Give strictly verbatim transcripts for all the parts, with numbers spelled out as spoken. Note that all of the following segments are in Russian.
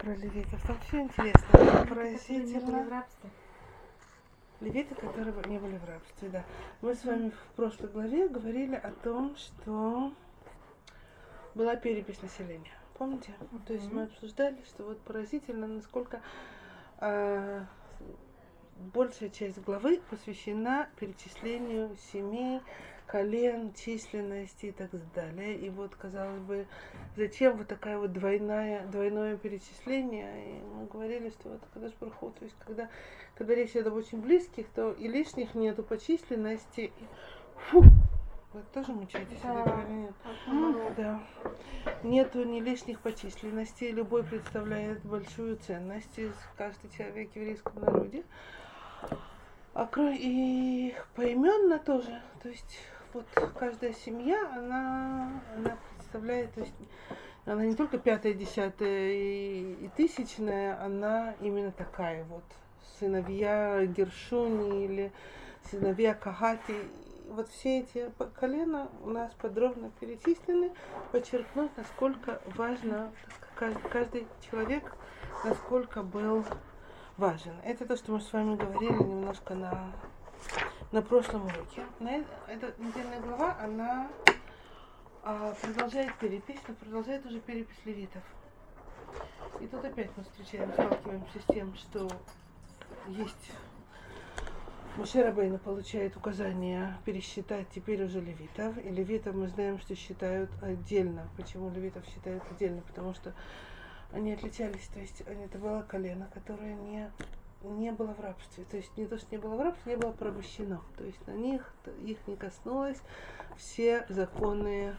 про левитов. Там все интересно. Поразительно. Левиты, которые не были в рабстве, да. Мы с вами в прошлой главе говорили о том, что была перепись населения. Помните? Mm-hmm. То есть мы обсуждали, что вот поразительно, насколько э, большая часть главы посвящена перечислению семей, колен, численности и так далее. И вот, казалось бы, зачем вот такая вот двойная, двойное перечисление? И мы говорили, что вот когда Барух, то есть когда, когда речь идет об очень близких, то и лишних нету по численности. Фу! Вы тоже мучаетесь, да. Или нет? Mm, да. Нету ни лишних по численности. Любой представляет большую ценность из каждый человек в еврейском народе. А и поименно тоже. То есть вот каждая семья, она, она представляет, то есть она не только пятая, десятая и, и тысячная, она именно такая вот. Сыновья Гершуни или сыновья Кахати. Вот все эти колена у нас подробно перечислены, подчеркнуть, насколько важно каждый человек, насколько был важен. Это то, что мы с вами говорили немножко на, на прошлом уроке. На, эта недельная глава, она а, продолжает перепись, но продолжает уже перепись левитов. И тут опять мы встречаем, сталкиваемся с тем, что есть... Моше Рабейну получает указание пересчитать теперь уже левитов. И левитов мы знаем, что считают отдельно. Почему левитов считают отдельно? Потому что они отличались. То есть это было колено, которое не, не было в рабстве. То есть не то, что не было в рабстве, не было порабощено. То есть на них их не коснулось все законы,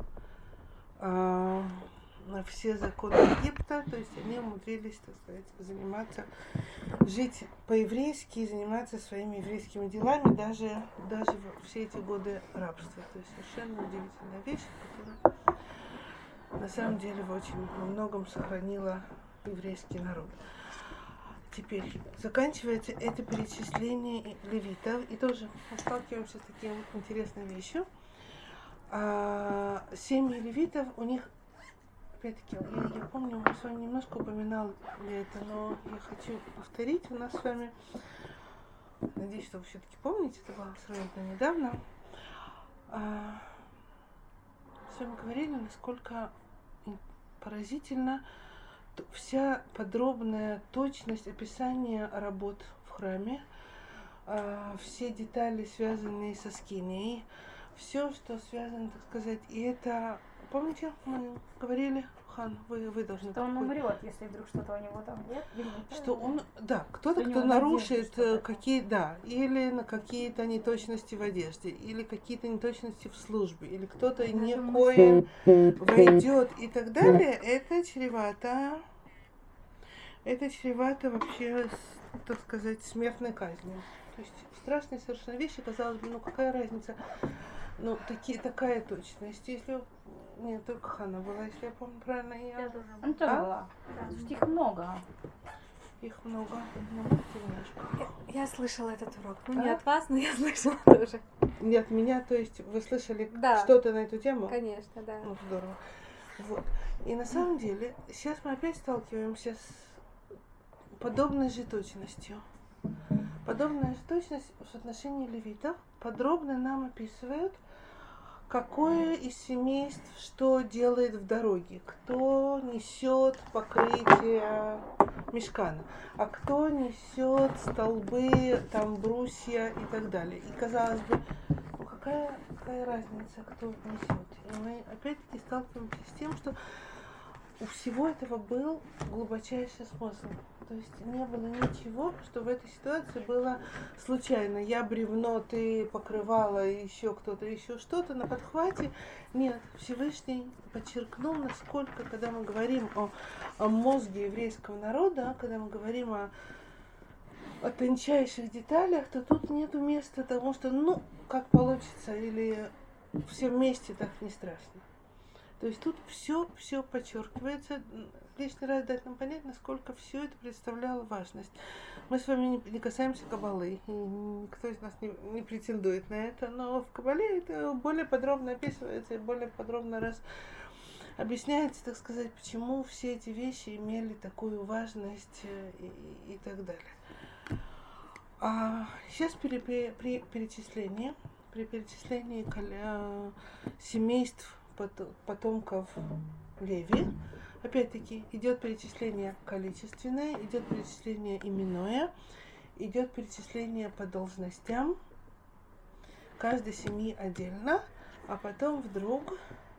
э, все законы Египта. То есть они умудрились, так сказать, заниматься, жить по-еврейски, заниматься своими еврейскими делами даже, даже все эти годы рабства. То есть совершенно удивительная вещь, которая на самом деле в очень во многом сохранила еврейский народ. Теперь заканчивается это перечисление левитов, и тоже мы сталкиваемся с таким интересной вещью. А, семьи левитов, у них, опять-таки, я, я помню, мы с вами немножко упоминали это, но я хочу повторить. У нас с вами, надеюсь, что вы все-таки помните, это было сравнительно недавно. А, с вами говорили, насколько поразительно вся подробная точность описания работ в храме, а, все детали, связанные со скинией, все, что связано, так сказать, и это, помните, мы говорили, Хан, вы, вы должны... Что он умрет, если вдруг что-то у него там нет? Что он, да, кто-то, кто нарушит какие, да, или на какие-то неточности в одежде, или какие-то неточности в службе, или кто-то некоим войдет и так далее, это чревато, это чревато вообще, так сказать, смертной казнью. То есть страшные совершенно вещи, казалось бы, ну какая разница, ну такие, такая точность, если... Нет, только Хана была, если я помню правильно. Я, я тоже. Она тоже а? была. Да. Их много. Их много. Я, я слышала этот урок. Ну, а? не от вас, но я слышала тоже. Не от меня, то есть вы слышали да. что-то на эту тему? Конечно, да. Ну, здорово. Вот. И на самом деле, сейчас мы опять сталкиваемся с подобной же точностью. Подобная же точность в отношении левитов подробно нам описывают, какое из семейств что делает в дороге, кто несет покрытие мишкана, а кто несет столбы, там брусья и так далее. И казалось бы, ну какая, какая разница, кто несет. И мы опять-таки сталкиваемся с тем, что у всего этого был глубочайший смысл. То есть не было ничего, что в этой ситуации было случайно. Я бревно, ты покрывала, еще кто-то, еще что-то на подхвате. Нет, Всевышний подчеркнул, насколько, когда мы говорим о, о мозге еврейского народа, когда мы говорим о, о тончайших деталях, то тут нету места тому, что ну, как получится, или все вместе так не страшно. То есть тут все, все подчеркивается. Лишний раз дать нам понять, насколько все это представляло важность. Мы с вами не, не касаемся Каббалы, и никто из нас не, не претендует на это, но в Каббале это более подробно описывается и более подробно раз, объясняется, так сказать, почему все эти вещи имели такую важность и, и, и так далее. А сейчас при, при, при перечислении, при перечислении коля, семейств потомков Леви, опять-таки идет перечисление количественное, идет перечисление именное, идет перечисление по должностям каждой семьи отдельно, а потом вдруг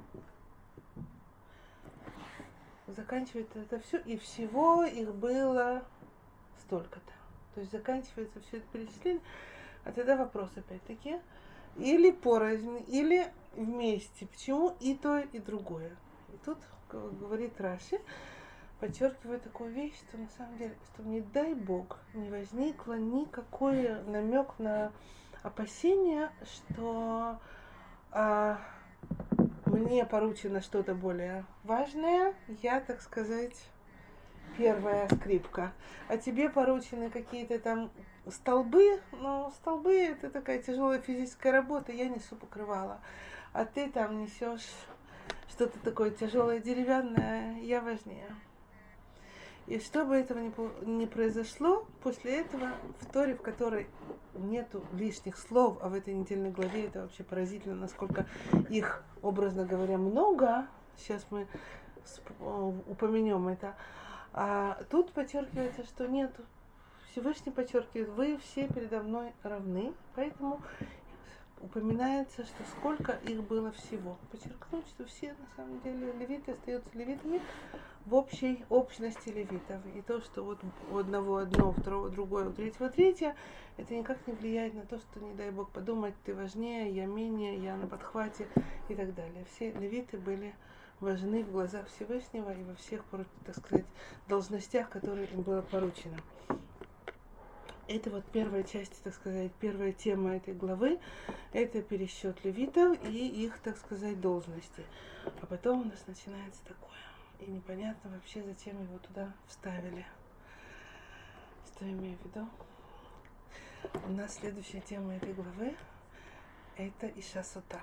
заканчивается это все, и всего их было столько-то. То есть заканчивается все это перечисление, а тогда вопрос опять-таки, или порознь, или вместе. Почему и то, и другое? И тут говорит Раши, подчеркивая такую вещь, что на самом деле, что не дай Бог, не возникло никакой намек на опасение, что а, мне поручено что-то более важное, я, так сказать, первая скрипка, а тебе поручены какие-то там столбы, но столбы это такая тяжелая физическая работа, я несу покрывало, а ты там несешь что-то такое тяжелое деревянное, я важнее. И чтобы этого не, не произошло, после этого в Торе, в которой нету лишних слов, а в этой недельной главе это вообще поразительно, насколько их, образно говоря, много, сейчас мы упомянем это, а тут подчеркивается, что нету. Всевышний подчеркивает, вы все передо мной равны, поэтому упоминается, что сколько их было всего. Подчеркнуть, что все на самом деле левиты остаются левитами в общей общности левитов. И то, что вот у одного одно, у второго другое, у третьего третье, это никак не влияет на то, что, не дай Бог, подумать, ты важнее, я менее, я на подхвате и так далее. Все левиты были важны в глазах Всевышнего и во всех, так сказать, должностях, которые им было поручено. Это вот первая часть, так сказать, первая тема этой главы, это пересчет левитов и их, так сказать, должности. А потом у нас начинается такое, и непонятно вообще, зачем его туда вставили. Что я имею в виду? У нас следующая тема этой главы, это Иша Сота.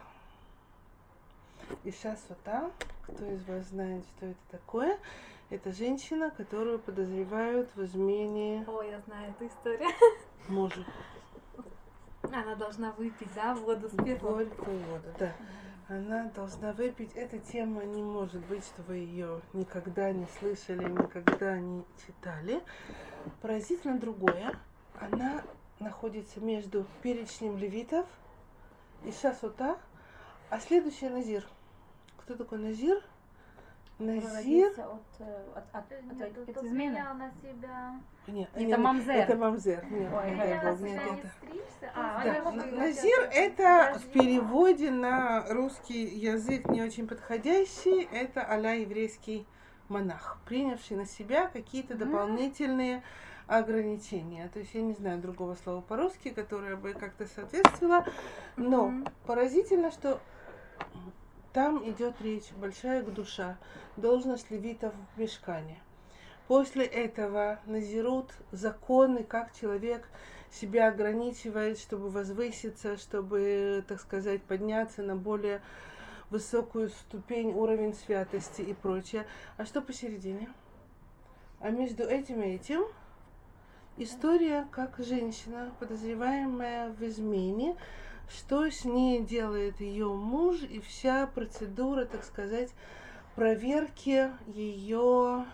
Иша Сота, кто из вас знает, что это такое? Это женщина, которую подозревают в измене... О, я знаю эту историю. Мужу. Она должна выпить, да, воду с пеплом. Горькую воду, да. Она должна выпить. Эта тема не может быть, что вы ее никогда не слышали, никогда не читали. Поразительно другое. Она находится между перечнем левитов, Иша Сота, а следующая Назир. Кто такой Назир? Назир от, от, от, от, от измены. на себя. Нет, Это нет, мамзер. Это мамзер. Нет, Ой, не дай я Бог, нет, не это. стричься. Да. А, я Н- могу Назир хотела это в подожди. переводе на русский язык не очень подходящий. Это а-ля еврейский монах, принявший на себя какие-то дополнительные ограничения. То есть я не знаю другого слова по-русски, которое бы как-то соответствовало. Но Мгм. поразительно, что там идет речь, большая душа, должность левитов в мишкане. После этого назирут законы, как человек себя ограничивает, чтобы возвыситься, чтобы, так сказать, подняться на более высокую ступень, уровень святости и прочее. А что посередине? А между этим и этим история, как женщина, подозреваемая в измене, что с ней делает ее муж и вся процедура, так сказать, проверки ее,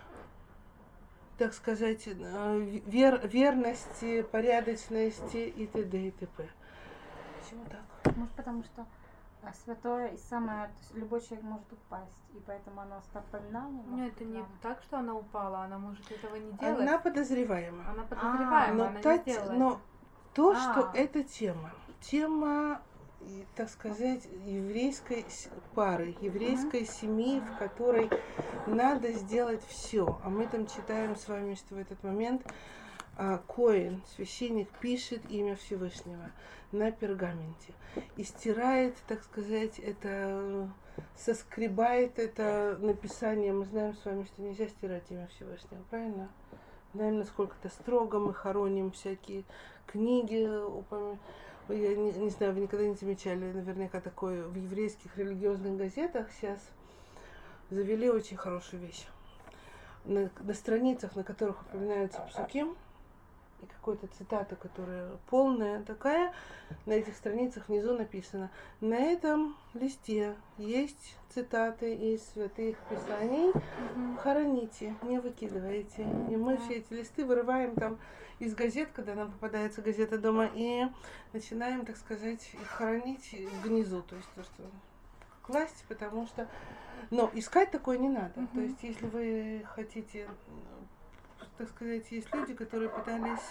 так сказать, вер, верности, порядочности и т.д. и т.п. Почему так? Может, потому что а, святое и самое, то есть любой человек может упасть, и поэтому оно с напоминанием. Ну, это не нам. так, что она упала, она может этого не делать. Она подозреваема. Она подозреваема, Но, она та, не сделала. но то, А. что эта тема, тема, и, так сказать, еврейской с- пары, еврейской семьи, в которой надо сделать все. А мы там читаем с вами, что в этот момент а, Коэн, священник, пишет имя Всевышнего на пергаменте и стирает, так сказать, это, соскребает это написание. Мы знаем с вами, что нельзя стирать имя Всевышнего, правильно? Знаем, насколько это строго, мы хороним всякие книги, упомя- я не, не знаю, вы никогда не замечали, наверняка такое в еврейских религиозных газетах сейчас завели очень хорошую вещь. На, на страницах, на которых упоминаются псуким, и какая-то цитата, которая полная такая, на этих страницах внизу написано: на этом листе есть цитаты из святых писаний, Мгм. хороните, не выкидывайте. И мы все эти листы вырываем там из газет, когда нам попадается газета дома, и начинаем, так сказать, их хоронить внизу, то есть то, что класть, потому что... Но искать такое не надо. Мгм. То есть если вы хотите, так сказать, есть люди, которые пытались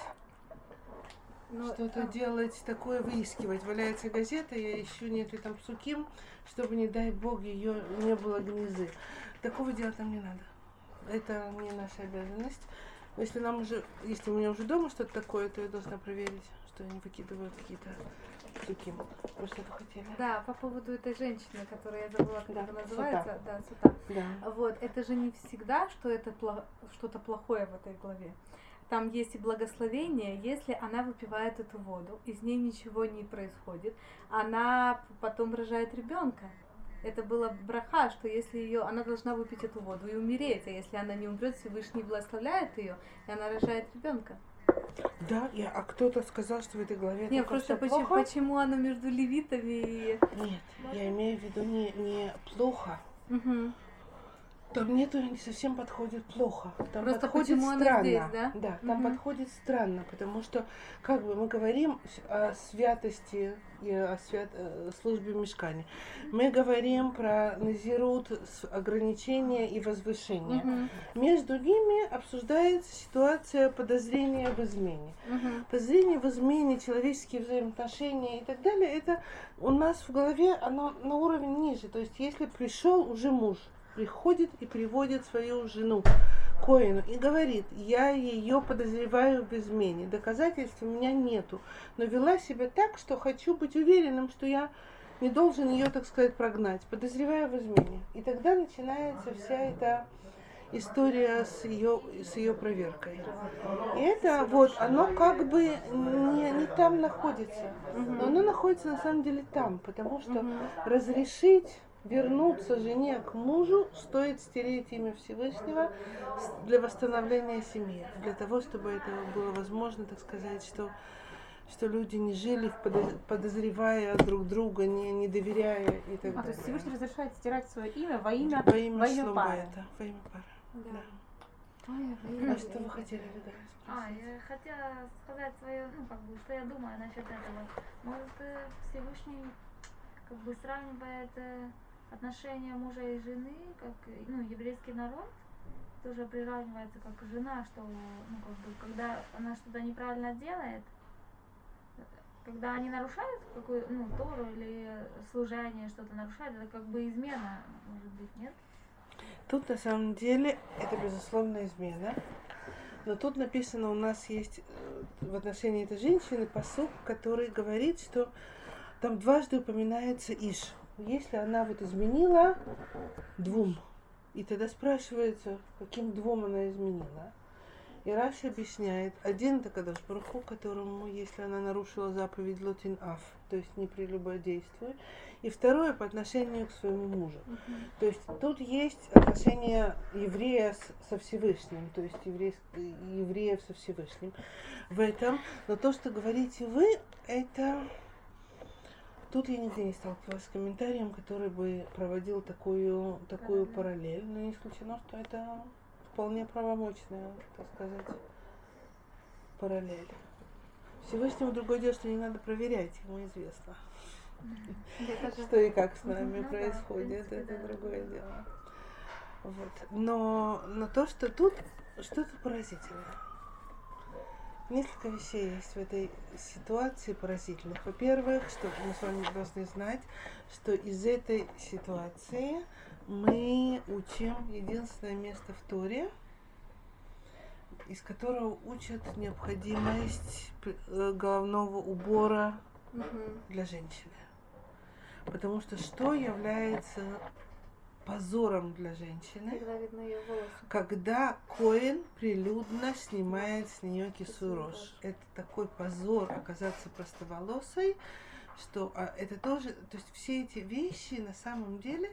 Ну, что-то а, делать такое, выискивать. Валяется газета, я ищу, нет ли там псуким, чтобы, не дай бог, ее не было гнезы. Такого делать нам не надо. Это не наша обязанность. Но если нам уже, если у меня уже дома что-то такое, то я должна проверить, что я не выкидываю какие-то псуким. Вы что-то хотели? Да, по поводу этой женщины, которая я забыла, как Да, она называется. Сута. Да, Сута. Да. Вот, это же не всегда, что это пло- что-то плохое в этой главе. Там есть и благословение, если она выпивает эту воду, из ней ничего не происходит, она потом рожает ребенка. Это было браха, что если ее, она должна выпить эту воду и умереть, а если она не умрет, Всевышний благословляет ее, и она рожает ребенка. Да, я, а кто-то сказал, что в этой главе Не, только просто что почему, плохо? почему она между левитами и... Нет, я имею в виду не, не плохо. Мгм. Там нету, не совсем подходит плохо. Там Просто подходит почему она странно. здесь, да? Да, там Мгм. подходит странно, потому что как бы мы говорим о святости и о свят... э, службе мишкани. Мы говорим про назирут, с- ограничения и возвышения. Мгм. Между ними обсуждается ситуация подозрения в измене. Мгм. Подозрение в измене, человеческие взаимоотношения и так далее, это у нас в голове, оно на уровень ниже. То есть если пришел уже муж, приходит и приводит свою жену к коину и говорит: я ее подозреваю в измене, доказательств у меня нету, но вела себя так, что хочу быть уверенным, что я не должен ее, так сказать, прогнать, подозреваю в измене. И тогда начинается вся эта история с ее, с ее проверкой. И это вот, оно как бы не, не там находится, но оно находится на самом деле там, потому что Мгм. разрешить вернуться жене к мужу стоит стереть имя Всевышнего с- для восстановления семьи, для того, чтобы это было возможно, так сказать, что, что люди не жили, в подоз- подозревая друг друга, не, не доверяя и так А, то есть далее. Всевышний разрешает стирать свое имя во имя, Во имя во имя шлома пары. это, во имя пары. Да. Да. Ой, во А имя что пары. вы хотели, Вида, А, спросить? я хотела сказать свое, ну, как бы, что я думаю насчет этого. Может, э, Всевышний, как бы, сравнивает э, отношения мужа и жены, как, э, ну, еврейский народ тоже приравнивается как жена, что, ну, как бы, когда она что-то неправильно делает, э, когда они нарушают какую, ну, Тору или служение что-то нарушают, это как бы измена, может быть, нет? Тут на самом деле это безусловно измена. Но тут написано, у нас есть э, в отношении этой женщины посук, который говорит, что там дважды упоминается Иш. Если она вот изменила двум, и тогда спрашивается, каким двум она изменила. И Раши объясняет, один это Кадош Барух Ху, которому, если она нарушила заповедь Лотин Аф, то есть не прелюбодействуй, и второе по отношению к своему мужу. То есть тут есть отношение еврея с- со Всевышним, то есть еврейск- евреев со Всевышним в этом. Но то, что говорите вы, это... Тут я нигде не сталкивалась с комментарием, который бы проводил такую, такую параллель. Но не исключено, что это вполне правомочная, так сказать, параллель. Всевышнему другое дело, что не надо проверять, ему известно, Это же- что и как с нами Ну да, в происходит, принципе, это да. другое дело. Вот. Но, но то, что тут, что-то поразительное. Несколько вещей есть в этой ситуации поразительных. Во-первых, что мы с вами должны знать, что из этой ситуации мы учим единственное место в Торе, из которого учат необходимость э, головного убора Мгм. для женщины. Потому что что является позором для женщины? Когда видно ее волосы. Когда коэн прилюдно снимает с нее кисурош. Это такой позор оказаться простоволосой, что а, это тоже, то есть все эти вещи на самом деле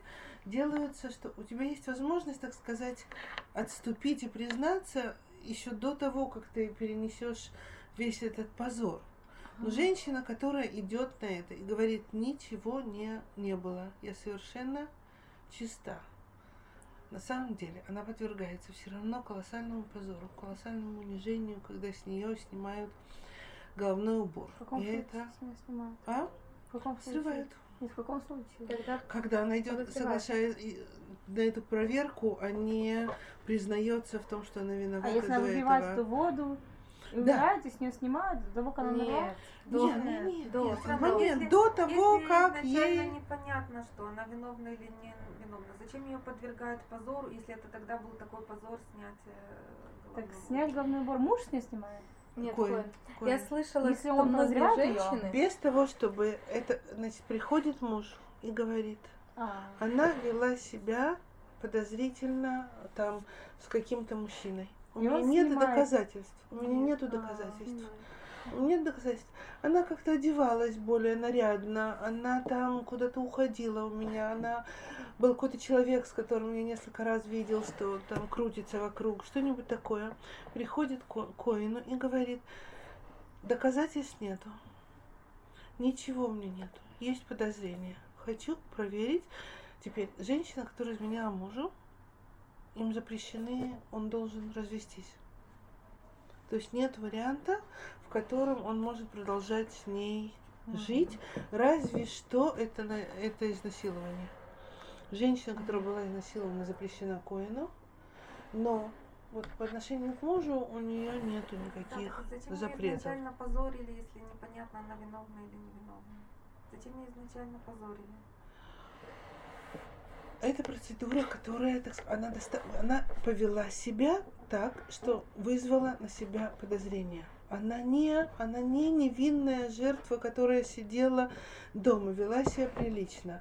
делаются, что у тебя есть возможность, так сказать, отступить и признаться еще до того, как ты перенесешь весь этот позор. Но женщина, которая идет на это и говорит, ничего не, не было, я совершенно чиста. На самом деле она подвергается все равно колоссальному позору, колоссальному унижению, когда с нее снимают головной убор. В каком И случае это... с нее снимают? А? В каком случае? Срывают. Нет, в каком случае? Когда Когда она идет, подозревает. соглашаясь и- на эту проверку, а не признается в том, что она виновата А если она до выпивает этого. эту воду, и Да. убирает, и с нее снимают, до того, как она умерла? Нет, до, Нет, нет, нет, до. нет. Всё равно, Момент если- до того, если как изначально ей... непонятно, что она виновна или не виновна, зачем ее подвергают позору, если это тогда был такой позор снятия Так головного снять головной убор муж с нее снимает? Нет, Коин, Коин. коин. Я слышала, Если что он многие подозревает её, женщины... Без того, чтобы это... Значит, приходит муж и говорит, А, она вела себя подозрительно там с каким-то мужчиной. У И меня он нет снимает. доказательств. У меня Нет. нету А, доказательств. У меня нет доказательств. Она как-то одевалась более нарядно, она там куда-то уходила у меня, она... Был какой-то человек, с которым я несколько раз видел, что там крутится вокруг, что-нибудь такое. Приходит к Ко- Коину и говорит, доказательств нету. Ничего у меня нету. Есть подозрения. Хочу проверить. Теперь, женщина, которая изменяла мужу, им запрещены, он должен развестись. То есть нет варианта, в котором он может продолжать с ней жить, разве что это, на- это изнасилование. Женщина, которая была изнасилована, запрещена Коину, но вот по отношению к мужу у нее нету Да, никаких так зачем ее запретов. изначально позорили, если непонятно, она виновна или не виновна? Зачем ее изначально позорили? Это процедура, которая, так сказать, она, доста- она повела себя так, что вызвала на себя подозрение. Она не, она не невинная жертва, которая сидела дома, вела себя прилично.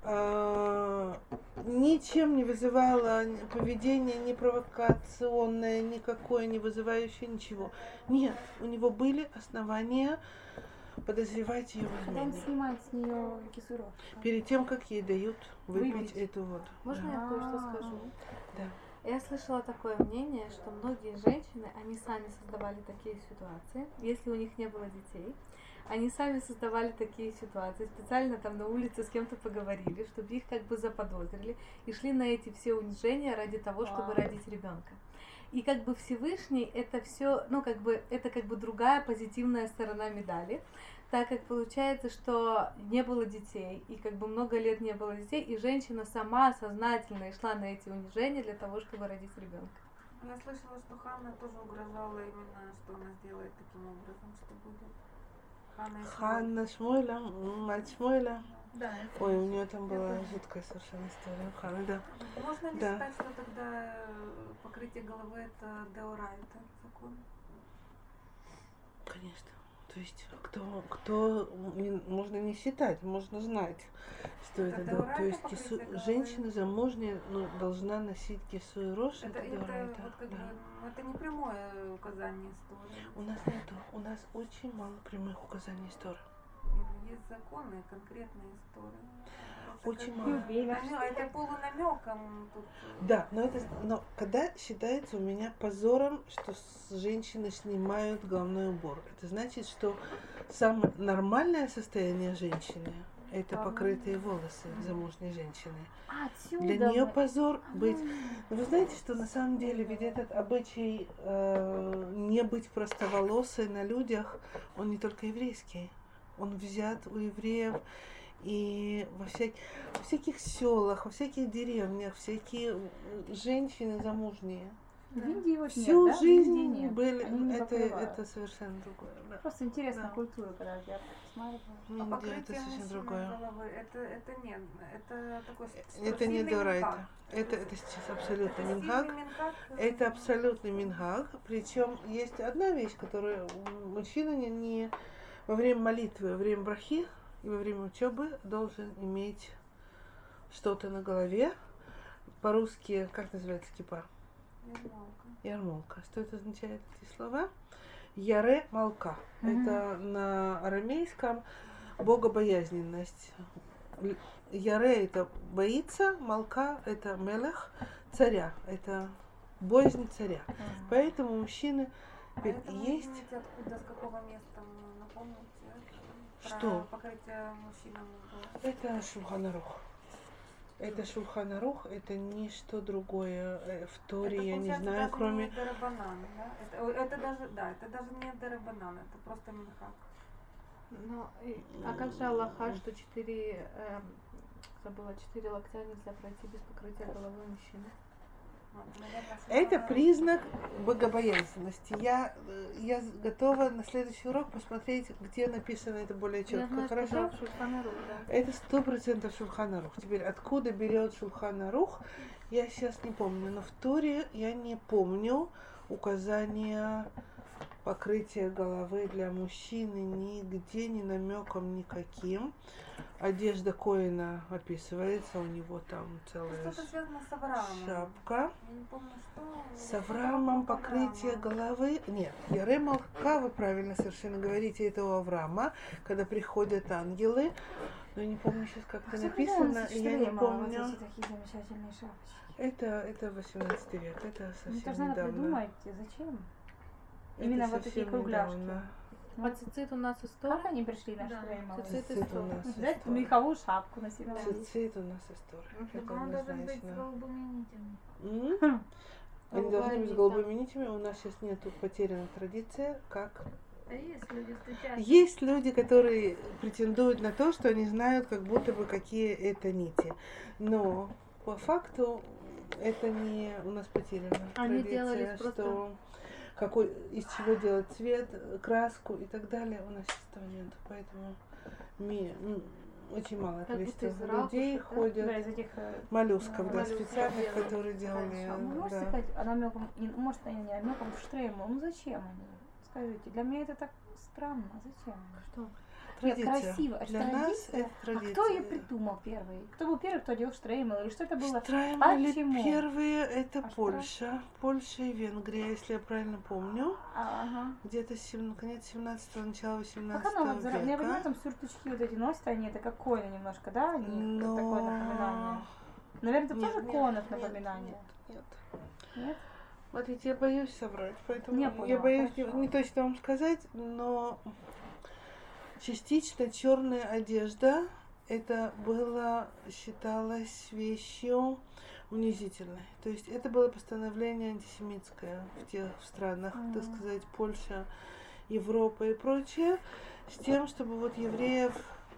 А, ничем не вызывала поведение ни провокационное, никакое, не вызывающее ничего. Нет, у него были основания подозревать ее в когда он измене. снимает с нее кислород. Перед тем, как ей дают выпить, Выпить. эту воду. Можно Да. я кое-что А. скажу? Да. Я слышала такое мнение, что многие женщины, они сами создавали такие ситуации, если у них не было детей. Они сами создавали такие ситуации, специально там на улице с кем-то поговорили, чтобы их как бы заподозрили, и шли на эти все унижения ради того, чтобы Вау. родить ребенка. И как бы Всевышний это все, ну как бы это как бы другая позитивная сторона медали, так как получается, что не было детей, и как бы много лет не было детей, и женщина сама сознательно шла на эти унижения для того, чтобы родить ребенка. Я слышала, что Ханна тоже угрожала именно, что она сделает таким образом, что будет. Ханна и Шмуэль. Ханна Шмуэля, м, мать Шмуэля. Да, это Ой, у нее там Я была помню. жуткая совершенно история. Ханна, да. Можно ли Да. считать, что тогда э, покрытие головы это деорайта закон? Конечно. То есть, кто, кто не- можно не считать, можно знать, что это. Это Да. То деорайта есть покрытие кису- головы? женщина замужняя ну, должна носить кису и рожь. Это, Это, это, деорайта, вот как да. бы, ну, это не прямое указание истории. У нас нету, у нас очень мало прямых указаний истории. Именно есть законы, конкретные истории. Это Очень как мало. бы намё- Это полунамеком тут. э, Да, но это, но когда считается у меня позором, что с женщины снимают головной убор, это значит, что самое нормальное состояние женщины это Ага. покрытые волосы замужней женщины. А, отсюда Для нее мы- позор быть. А, Но вы знаете, что на самом деле ведь этот обычай э, не быть простоволосой на людях, он не только еврейский, он взят у евреев. И во, всяк... во всяких селах, во всяких деревнях, всякие женщины замужние В Индии его всю нет, да? В жизнь Индии нет. были. Они не Это, покрывают. это совершенно другое. Да. Просто интересная Да. культура, когда я посмотрела. А Индия это покрытие совсем мужчины другое. головы, это, это нет, это такой Это не спортивный деорайта. мингаг. Это, это сейчас абсолютно Это мингаг. стильный мингаг, э, Это абсолютный мингаг. Причем есть одна вещь, которую мужчина не, не во время молитвы, во время брахи и во время учебы должен иметь что-то на голове. По-русски, как называется кипа? ермолка. Ярмолка. Что это означает, эти слова? Яре молка. Мгм. Это на арамейском богобоязненность. Л- Яре это боится, Малка это мелех, царя, это боязнь царя. Поэтому мужчины А теперь это вы есть. знаете, откуда, с какого места, м, напомните? Про Что? покрытие мужчинам было. Это Шулхан Арух. Это Шулхан Арух, это ничто другое э, в Торе, Это, я не получается, знаю, даже кроме... не дарабанан, да? Это, о, это даже, да, это даже не дарабанан, это просто минхак. Ну, и- а как же Аллаха, что четыре, эм, забыла, четыре локтя нельзя пройти без покрытия головы мужчины? Вот, наверное, Это Шулхан признак богобоязненности. Я, э, я с- готова на следующий урок посмотреть, где написано это более Я четко. знаю, что Хорошо? да, в Шулхан Арух, да. Это сто процентов Шулхан Арух. Теперь откуда берет Шулхан Арух, я сейчас не помню, но в Торе я не помню указания покрытия головы для мужчины нигде, ни намеком никаким. Одежда Коэна описывается, у него там целая Что-то связано с Авраамом. шапка. Я не помню, что. С Авраамом Что-то покрытие Авраама. головы. Нет, Яре Малка, вы правильно совершенно говорите, это у Авраама, когда приходят ангелы. Но я не помню сейчас, как это написано, и я не помню. Вот эти такие замечательные шапочки. Это, это восемнадцатый век, это Ну, совсем это же надо недавно. придумать, зачем? Это Именно вот совсем такие кругляшки. недавно. А цицит у нас из Торы? Как они пришли на Да. Штреймова? Цицит из Цицит у Торы. нас Взять история. меховую шапку на себя. Цицит у нас история. Мгм. Это Так он должен быть с однозначно. голубыми нитями. М? Они должны быть с Голубая голубыми нитями. У нас сейчас нету потерянной традиции, как А есть люди встречаются. есть люди, которые претендуют на то, что они знают, как будто бы какие это нити. Но по факту это не у нас потеряна Они традиция, делались просто- что какой, из чего делать цвет, краску и так далее. У нас сейчас этого нет. Поэтому ми- м, очень малое Как будто количество из ракушек, людей да? ходят. Да, из этих... э, Моллюсков, да, Моллюсков специальных, делали которые делали. А вы можете Да. сказать, а намеком, не, может, они не намеком в Штрейму, ну зачем они? Скажите, для меня это так странно, зачем? Что? Нет, Традиция. красиво, это Для нас традиция. это А традиция. кто ее придумал первый? Кто был первый, кто делал Штреймел? Или что это было? Штраймели Почему? первые это А что? Польша. Польша и Венгрия, если я правильно помню. А, ага. Где-то сем- конец семнадцатого, начало Как восемнадцатого она вот, зара- я понимаю, века. там сюртучки вот эти носят, они это как коины немножко, да? Они Но... такое напоминание. Наверное, это Нет, тоже нет, конов нет, напоминание. Нет, нет. Нет? Смотрите, я боюсь соврать, поэтому Я я, поняла, боюсь не, хорошо. не точно вам сказать, но частично черная одежда это было, считалось вещью унизительной. То есть это было постановление антисемитское в тех странах, так Мгм. сказать, Польша, Европа и прочее, с тем, чтобы вот евреев...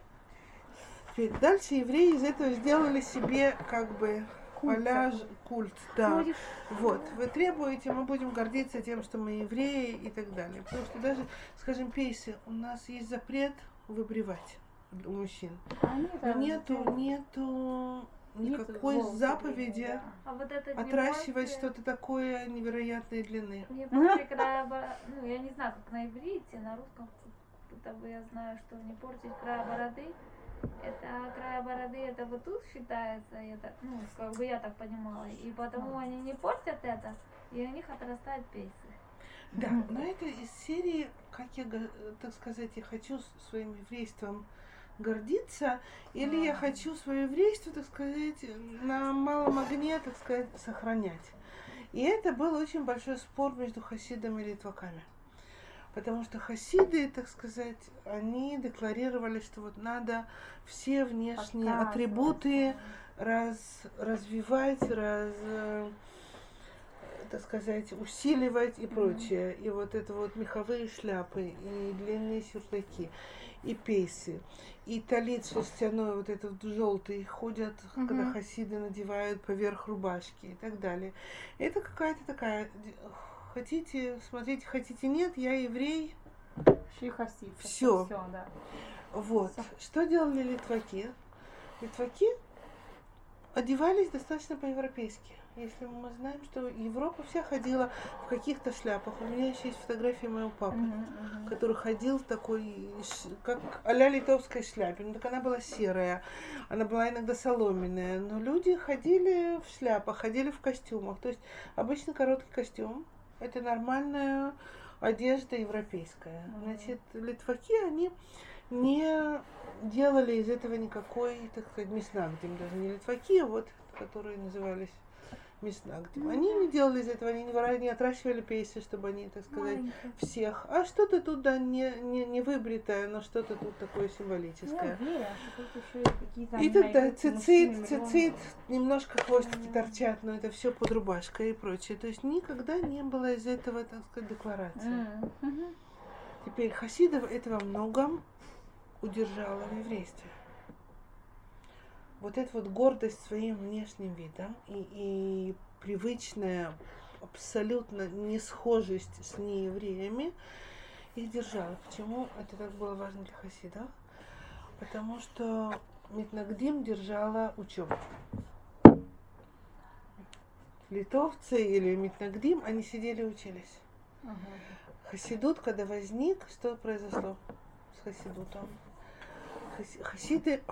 Теперь дальше евреи из этого сделали себе как бы Культ а-ля такой. культ, да. Вроде Вот, вы требуете, мы будем гордиться тем, что мы евреи и так далее. Потому что даже, скажем, пейсы, у нас есть запрет выбривать у мужчин. они Но там нету, ничего- нету нет никакой волоса заповеди длинные, А вот это не отращивать можете- что-то такое невероятной длины. Не портить края бороды, ну я не знаю, как на иврите, на русском, будто бы я знаю, что не портить края бороды. Это края бороды, это вот тут считается, это, ну, как бы я так понимала. И потому они не портят это, и у них отрастают пейсы. Да, но это из серии, как я, го- так сказать, я хочу с- своим еврейством гордиться, или я хочу свое еврейство, так сказать, на малом огне, так сказать, сохранять. И это был очень большой спор между хасидами и литваками. Потому что хасиды, так сказать, они декларировали, что вот надо все внешние Показывать, атрибуты раз, развивать, раз, э, так сказать, усиливать и прочее. И вот это вот меховые шляпы, и длинные сюртуки, и пейсы, и талит шерстяной, вот этот желтый, ходят, Мгм. когда хасиды надевают поверх рубашки и так далее. Это какая-то такая... д- Хотите, смотрите, хотите, нет, я еврей. Шихасид. Всё. Все, да. Вот. Всё. Что делали литваки? Литваки одевались достаточно по-европейски. Если мы знаем, что Европа вся ходила в каких-то шляпах. У меня еще есть фотографии моего папы, Мгм, мгм. который ходил в такой, ш- как а-ля литовской шляпе. Ну, так она была серая, она была иногда соломенная. Но люди ходили в шляпах, ходили в костюмах. То есть обычно короткий костюм. Это нормальная одежда европейская. Мгм. Значит, литваки, они не делали из этого никакой, так сказать, мяснагдим, даже не литваки, а вот, которые назывались мяснагдим. Они не делали из этого, они не, вора- не отращивали пейсы, чтобы они, так сказать, Маленькая. всех. А что-то тут, да, не, не, не выбритое, но что-то тут такое Я символическое. уверена, что тут еще есть какие-то... И тут, да, найдутся цицит, мужчины, цицит, миллионы. немножко хвостики торчат, но это все под рубашкой и прочее. То есть никогда не было из этого, так сказать, декларации. М, мгм. Теперь хасидов это во многом удержало в еврействе. Вот эта вот гордость своим внешним видом и, и привычная абсолютно несхожесть с неевреями их держала. Почему это так было важно для хасидов? Потому что Митнагдим держала учебу. Литовцы или Митнагдим, они сидели и учились. Ага. Хасидут, когда возник, что произошло с хасидутом? Хаси- Хасиды,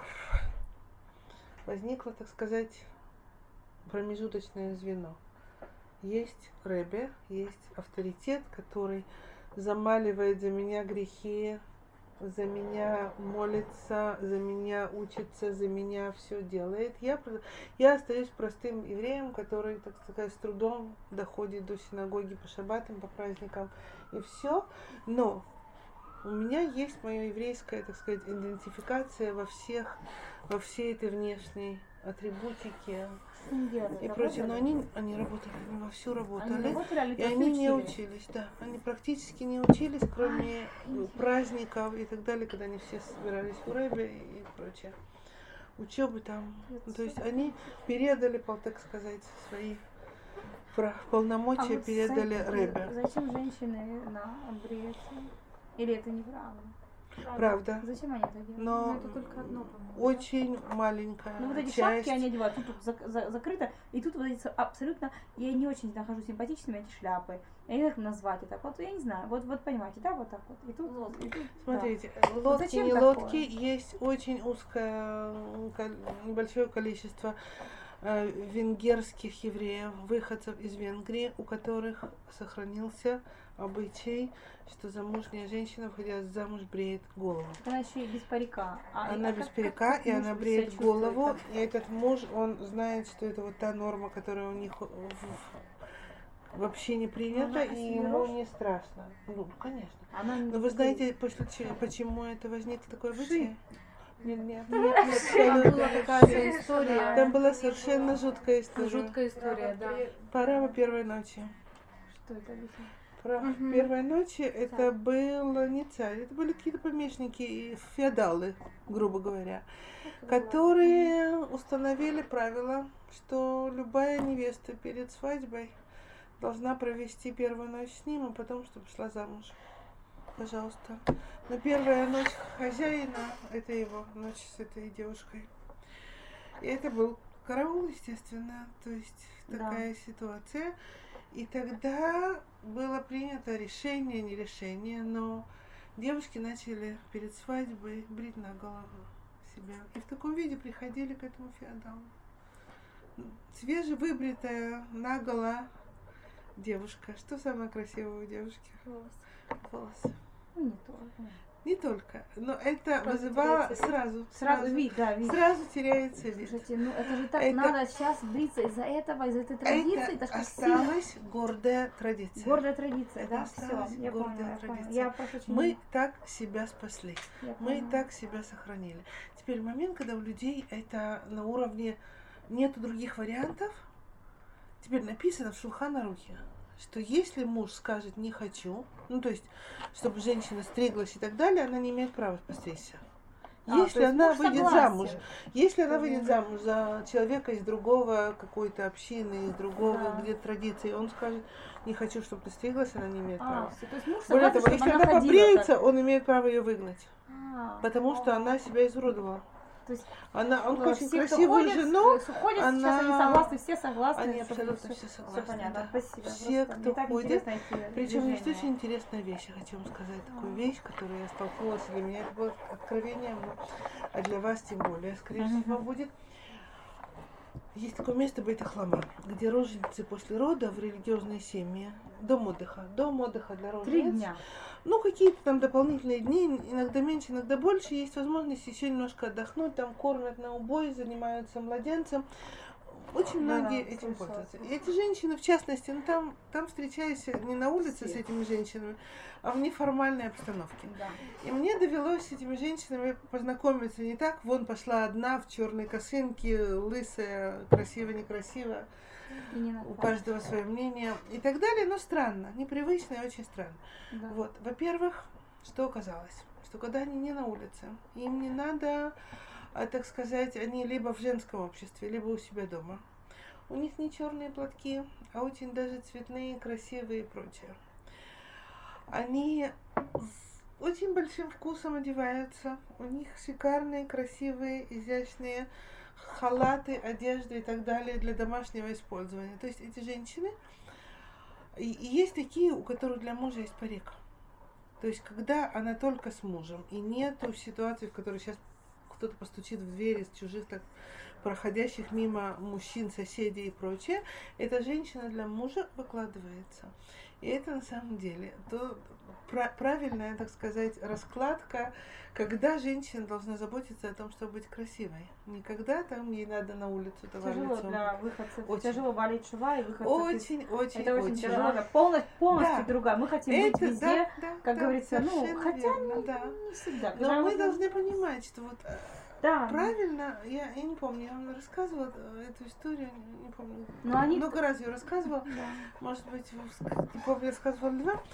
возникло, так сказать, промежуточное звено. Есть ребе, есть авторитет, который замаливает за меня грехи, за меня молится, за меня учится, за меня все делает. Я, про- я остаюсь простым евреем, который, так сказать, с трудом доходит до синагоги по шаббатам, по праздникам и все. Но у меня есть моя еврейская, так сказать, идентификация во всех, во всей этой внешней атрибутике Что они делали? и прочее. Но они, Работали? они работали, они вовсю Они работали. работали, а И литовцы они не учились? учились, да. Они практически не учились, кроме интересно. праздников и так далее, когда они все собирались в Рэбе и прочее. Учебы там. Ну, то есть они передали, пол- так сказать, свои пра- А полномочия, вот передали за- Рэбе. Зачем женщины на бреются? Или это неправда? Правда. Зачем они это делают? Ну, Но это только одно, по-моему. да? очень маленькая Ну, вот эти часть. шапки они одевают, тут, тут зак- за- закрыто, и тут вот эти с- абсолютно, я не очень нахожу симпатичными эти шляпы. Я не знаю, как назвать это. Вот я не знаю, вот, вот понимаете, да, вот так вот. И тут, Лодки. и тут, Смотрите, Вот лодки, зачем не такое? лодки, есть очень узкое, м, кол- небольшое количество э, венгерских евреев, выходцев из Венгрии, у которых сохранился обычай, что замужняя женщина, выходя замуж, бреет голову. да. Она еще и без парика. А- Она а без как- парика, как и муж она себя бреет чувствует голову, так? и этот муж, он знает, что это вот та норма, которая у них в- в- вообще не принята, она и себе ему рожь? не страшно. Ну, конечно. Она не Но вы такой- знаете, после чего, почему это возникло такой обычай? Нет, нет, нет, Там нет, была абсолютно. какая-то история. Там была совершенно жуткая история. Жуткая история, да. Право первой ночи. Что это объяснить? Право Мгм. первой ночи это был не царь, это были какие-то помещники и феодалы, грубо говоря, которые установили правило, что любая невеста перед свадьбой должна провести первую ночь с ним, а потом, чтобы шла замуж. Пожалуйста. Но первая ночь хозяина, это его ночь с этой девушкой. И это был караул, естественно, то есть Да. такая ситуация. И тогда было принято решение, не решение, но девушки начали перед свадьбой брить на голову себя. И в таком виде приходили к этому феодалу. Свежевыбритая наголо девушка. Что самое красивое у девушки? Волосы. Ну, не то. Не только, но это Сразу вызывало теряется вид. сразу, Сразу вид, да, вид. сразу теряется вид. Слушайте, ну это же так Это- надо сейчас бриться из-за этого, из-за этой традиции, это, Это ж так сильно. осталась гордая традиция. Гордая традиция, Это да, все, осталась я гордая поняла, я поняла. традиция. Я прошу очень- Мы так себя спасли, я мы поняла. так себя сохранили. Теперь момент, когда у людей это на уровне нету других вариантов. Теперь написано в Шулхан-Арухе, что если муж скажет «не хочу», ну то есть, чтобы женщина стриглась и так далее, она не имеет права постричься. А, то Если есть она муж выйдет согласен. замуж, если она Мгм. выйдет замуж за человека из другого какой-то общины, из другого, Да. где традиции, он скажет «не хочу, чтобы ты стриглась», она не имеет А, права. всё, то есть муж Более согласен, того, чтобы если она она ходила побреется, так. он имеет право ее выгнать, А, потому что она себя изуродовала. то есть Она, он э, очень все, кто красивую ходит, жену, э, ходят, она- сейчас они согласны, все согласны. они это абсолютно всё- все всё согласны. понятно, да. спасибо. Все, просто кто мне так ходит. интересно эти Причем есть движения. очень интересная вещь, я хочу вам сказать, такую А. вещь, которую я столкнулась, и для меня это было откровением, но- а для вас тем более, скорее Мгм. всего, будет. Есть такое место Бейт Ахлама, где роженицы после рода в религиозной семье дом отдыха. Дом отдыха для Три рожениц. дня. Ну, какие-то там дополнительные дни, иногда меньше, иногда больше. Есть возможность еще немножко отдохнуть, там кормят на убой, занимаются младенцем. Очень Да, многие да, этим слышала, пользуются. И слышала. эти женщины, в частности, ну, там, там встречаешься не на улице Все. с этими женщинами, а в неформальной обстановке. Да. И мне довелось с этими женщинами познакомиться не так. Вон пошла одна в черной косынке, лысая, красиво, некрасиво. И не У надо. каждого свое мнение и так далее, но странно, непривычно и очень странно. Да. Вот, во-первых, что оказалось? Что когда они не на улице, им не надо, а, так сказать, они либо в женском обществе, либо у себя дома. У них не черные платки, а очень даже цветные, красивые и прочее. Они с очень большим вкусом одеваются. У них шикарные, красивые, изящные халаты, одежды и так далее для домашнего использования. То есть эти женщины, и, и есть такие, у которых для мужа есть парик. То есть когда она только с мужем, и нету ситуации, в которой сейчас кто-то постучит в дверь из чужих так проходящих мимо мужчин, соседей и прочее, эта женщина для мужа выкладывается. И это на самом деле то пра- правильная, так сказать, раскладка, когда женщина должна заботиться о том, чтобы быть красивой. Не когда там ей надо на улицу товар Тяжело лицом. для выходцев. Очень. Тяжело валить шва и выходцев. из- Очень, очень, Это очень, очень. тяжело. Да. Полностью, полностью Да. другая. Мы хотим Это, быть везде, да, да, как да, говорится, ну, совершенно хотя верно, не, да. не всегда. Но Когда мы вот- должны понимать, что вот э, Да. правильно, я, я не помню, я вам рассказывала э, эту историю, не, не помню, Но они- много раз ее рассказывала, Да. может быть, вы ск- не помню, рассказывала ли два,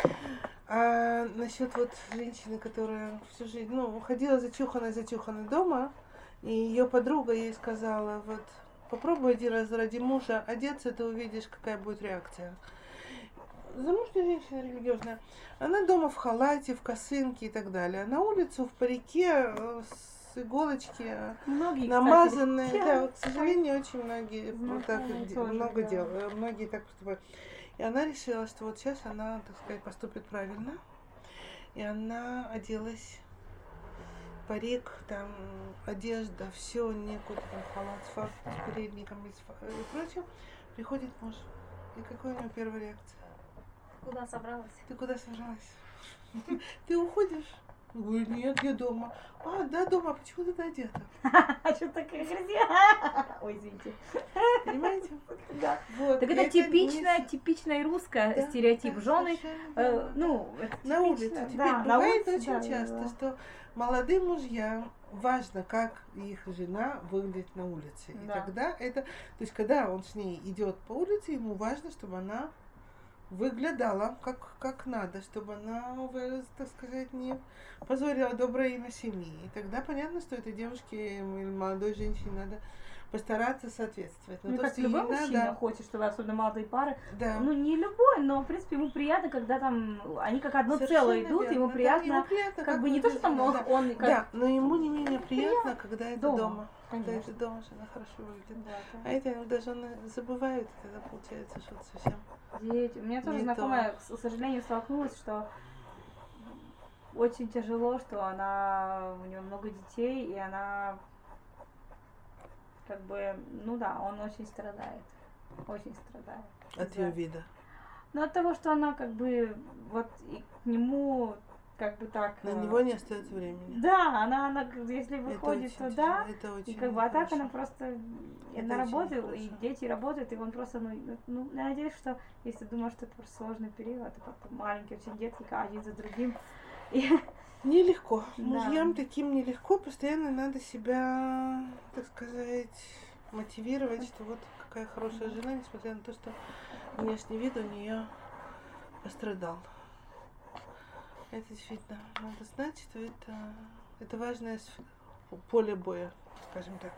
а, насчет вот женщины, которая всю жизнь, ну, ходила зачуханной, зачуханной дома, и ее подруга ей сказала, вот, попробуй один раз ради мужа одеться, ты увидишь, какая будет реакция. Замужняя женщина религиозная, она дома в халате, в косынке и так далее, а на улицу в парике э, с иголочки э, Многие, намазанные, кстати, да, вот, к сожалению, очень многие вот так Знакомые де- тоже, много да. делают, многие так поступают. И она решила, что вот сейчас она, так сказать, поступит правильно, и она оделась, парик, там, одежда, все, некуда, там, халат с фартуком, с передником и, с фа- и прочим. Приходит муж, и какая у него первая реакция? Куда собралась? Ты куда собралась? Ты уходишь? Я говорю, нет, я дома. А, да, дома, а почему ты одета? А что такая красивая? Ой, извините. Понимаете? Да. Вот. Так и это не типичная, с- типичная русская Да, стереотип да, жены. совершенно э, верно. ну, это На типично, улице. Теперь да, на бывает улице, очень да, часто, да. что молодым мужьям важно, как их жена выглядит на улице. И Да. тогда это, то есть когда он с ней идет по улице, ему важно, чтобы она выглядала как, как надо, чтобы она, вы, так сказать, не позорила доброе имя семьи. И тогда понятно, что этой девушке или молодой женщине надо постараться соответствовать. Но Мне то, кажется, что ей любой мужчина надо, хочет, чтобы, особенно молодые пары, да. ну не любой, но в принципе ему приятно, когда там они как одно Совершенно целое идут, верно, ему да, приятно, ему приятно, как бы не то, что там выглядит, он, да. он как Да, но ему не менее приятно, когда это дома, дома. Когда конечно. это дома, жена хорошо выглядит. Да, А это иногда жены забывают, и тогда получается что-то совсем. дети. У меня тоже Не знакомая, к к сожалению, столкнулась, что очень тяжело, что она, у нее много детей, и она как бы, ну да, он очень страдает, очень страдает. От из-за- ее вида. Ну, от того, что она как бы, вот и к нему как бы так... На э, него не остается времени. Да, она, она если Это выходит, очень то тяжело, да, это очень и как бы, а так нехорошо. она просто, и Это она очень работает, и нехорошо. дети работают, и он просто, ну, ну, ну, я надеюсь, что, если думаешь, что это просто сложный период, это как маленькие очень детки, один за другим, и Нелегко. Да. Мужьям таким нелегко. Постоянно надо себя, так сказать, мотивировать, что вот какая хорошая жена, несмотря на то, что внешний вид у нее пострадал. Это действительно надо знать, что это, это важное с- поле боя, скажем так.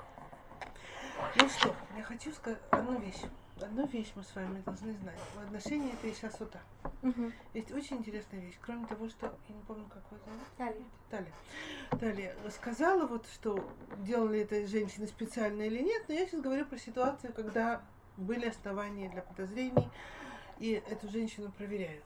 Ну что, я хочу сказать одну вещь. Одну вещь мы с вами должны знать. В отношении этой шасута есть очень интересная вещь. Кроме того, что я не помню, как вас зовут. Талия. Талия. Талия сказала, вот, что делали это женщины специально или нет, но я сейчас говорю про ситуацию, когда были основания для подозрений, и эту женщину проверяют.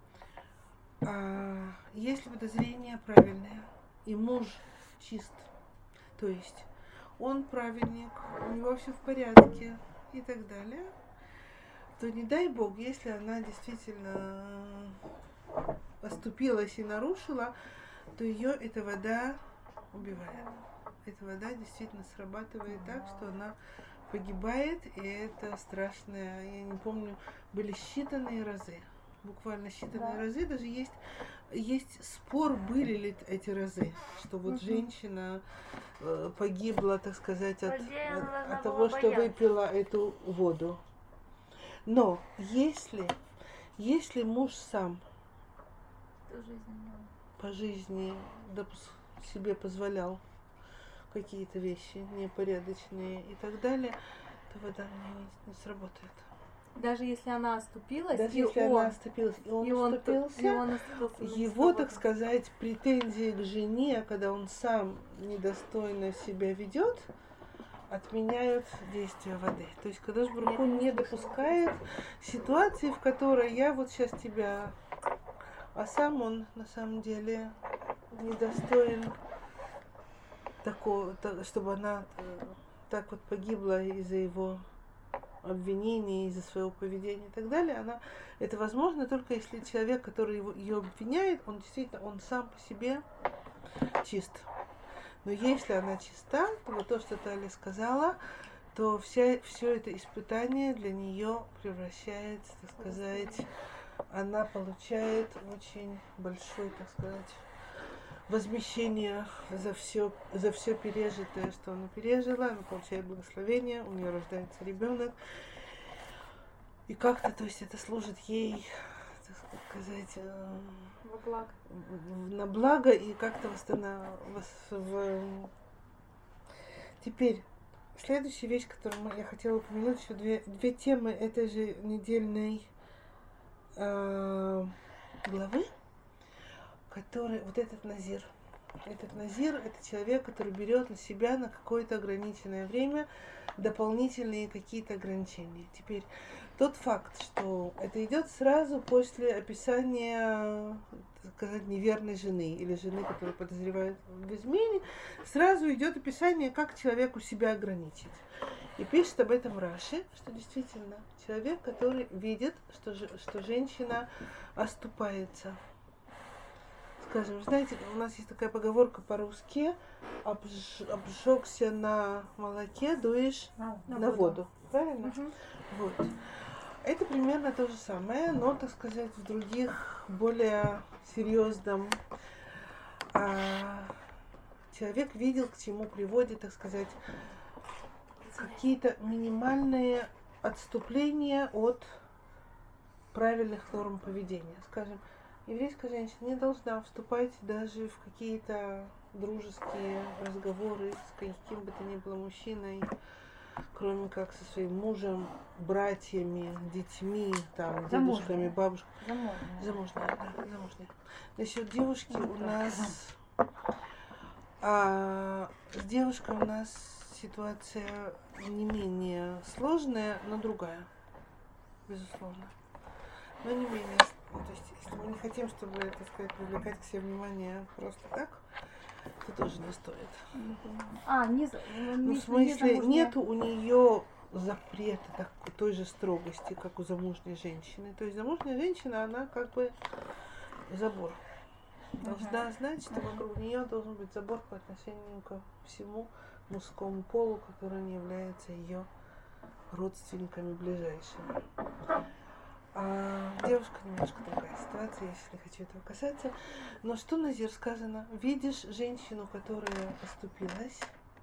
А, если подозрения правильные, и муж чист, то есть он праведник, у него все в порядке и так далее, что не дай бог, если она действительно оступилась и нарушила, то ее эта вода убивает. Эта вода действительно срабатывает так, что она погибает, и это страшное. Я не помню, были считанные разы. Буквально считанные Да. разы. Даже есть, есть спор, были ли эти разы, что вот Мгм. женщина э, погибла, так сказать, от, Подделала, от, она от была того, что бояться. выпила эту воду. Но если, если муж сам Всю жизнь имела. по жизни допус- себе позволял какие-то вещи непорядочные и так далее, то вода на нее не, не сработает. Даже если она оступилась, Даже и если он, она оступилась, и он и он, оступился, и он оступился на его, нечто так вот. сказать, претензии к жене, когда он сам недостойно себя ведет, отменяют действие воды. То есть Кадош Барух Ху не допускает ситуации, в которой я вот сейчас тебя, а сам он на самом деле недостоин такого, та- чтобы она э, так вот погибла из-за его обвинений, из-за своего поведения и так далее. Она, это возможно только если человек, который его, ее обвиняет, он действительно, он сам по себе чист. Но если она чиста, то вот то, что Таля сказала, то вся, все это испытание для нее превращается, так сказать, она получает очень большое, так сказать, возмещение за все, за все пережитое, что она пережила, она получает благословение, у нее рождается ребенок. И как-то, то есть это служит ей, так сказать, э, Во благо. в- на благо и как-то восстанавливать. Теперь, следующая вещь, которую мы- я хотела упомянуть, еще две, две темы этой же недельной э, главы, который, вот этот назир. Этот назир – это человек, который берет на себя на какое-то ограниченное время дополнительные какие-то ограничения. Теперь, тот факт, что это идет сразу после описания, так сказать, неверной жены или жены, которую подозревают в измене, сразу идет описание, как человеку себя ограничить. И пишет об этом Раши, что действительно человек, который видит, что, же- что женщина оступается. Скажем, знаете, у нас есть такая поговорка по-русски: обж, обжегся на молоке, дуешь На, на, воду. Правильно? Мгм. Вот. Это примерно то же самое, но, так сказать, в других, более серьезном. А, человек видел, к чему приводит, так сказать, какие-то минимальные отступления от правильных норм поведения. Скажем, еврейская женщина не должна вступать даже в какие-то дружеские разговоры с каким бы то ни было мужчиной, кроме как со своим мужем, братьями, детьми, там, дедушками, Замужняя. бабушками. Замужняя. Замужняя, да, замужняя. Насчет девушки у нас... А, с девушкой у нас ситуация не менее сложная, но другая. Безусловно. Но не менее... Ну, то есть, если мы не хотим, чтобы, так сказать, привлекать к себе внимание просто так, то тоже не стоит. А, не, за- Ну, не- в не смысле, замужняя. нету у нее запрета так, той же строгости, как у замужней женщины. То есть замужняя женщина, она как бы забор. Должна знать, что Мгм. вокруг нее должен быть забор по отношению ко всему мужскому полу, который не является ее родственниками ближайшими. А девушка немножко другая ситуация, если хочу этого касаться. Но что назир сказано? Видишь женщину, которая оступилась,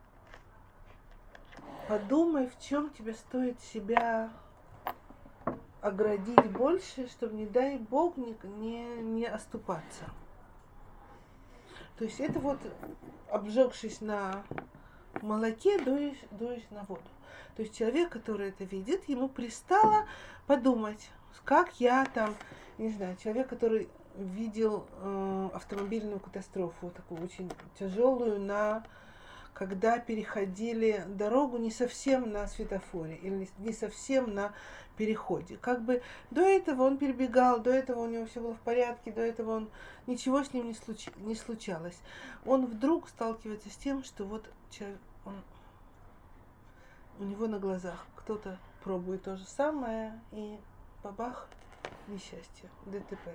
подумай, в чем тебе стоит себя оградить больше, чтобы, не дай бог, не, не, не оступаться. То есть это вот, обжегшись на молоке, дуешь, дуешь на воду. То есть человек, который это видит, ему пристало подумать, как я там, не знаю, человек, который видел э, автомобильную катастрофу, такую очень тяжелую, на когда переходили дорогу не совсем на светофоре или не совсем на переходе. Как бы до этого он перебегал, до этого у него все было в порядке, до этого он ничего с ним не, случ... не случалось. Он вдруг сталкивается с тем, что вот человек, он... у него на глазах кто-то пробует то же самое, и бабах, несчастье, ДТП.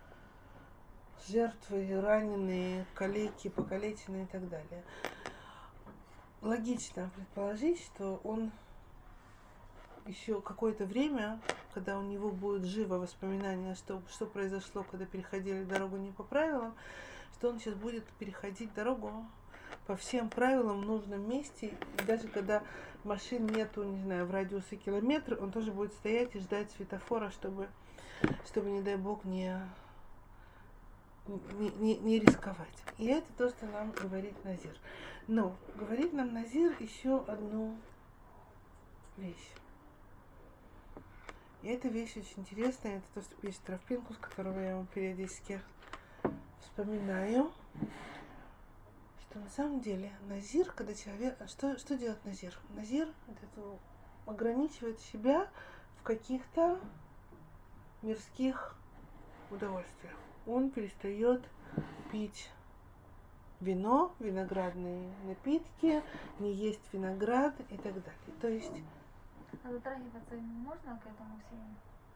Жертвы, раненые, калеки, покалеченные и так далее. Логично предположить, что он еще какое-то время, когда у него будет живо воспоминание, что, что произошло, когда переходили дорогу не по правилам, что он сейчас будет переходить дорогу по всем правилам в нужном месте. И даже когда машин нету, не знаю, в радиусе километра, он тоже будет стоять и ждать светофора, чтобы, чтобы не дай бог, не, не, не, не рисковать. И это то, что нам говорит Назир. Но говорит нам Назир еще одну вещь. И эта вещь очень интересная. Это то, что пишет Рав Пинкус, которого я вам периодически вспоминаю. Что на самом деле Назир, когда человек... Что, что делает Назир? Назир это ограничивает себя в каких-то мирских удовольствиях. Он перестает пить вино, виноградные напитки, не есть виноград и так далее. То есть... А затрагиваться можно к этому всему?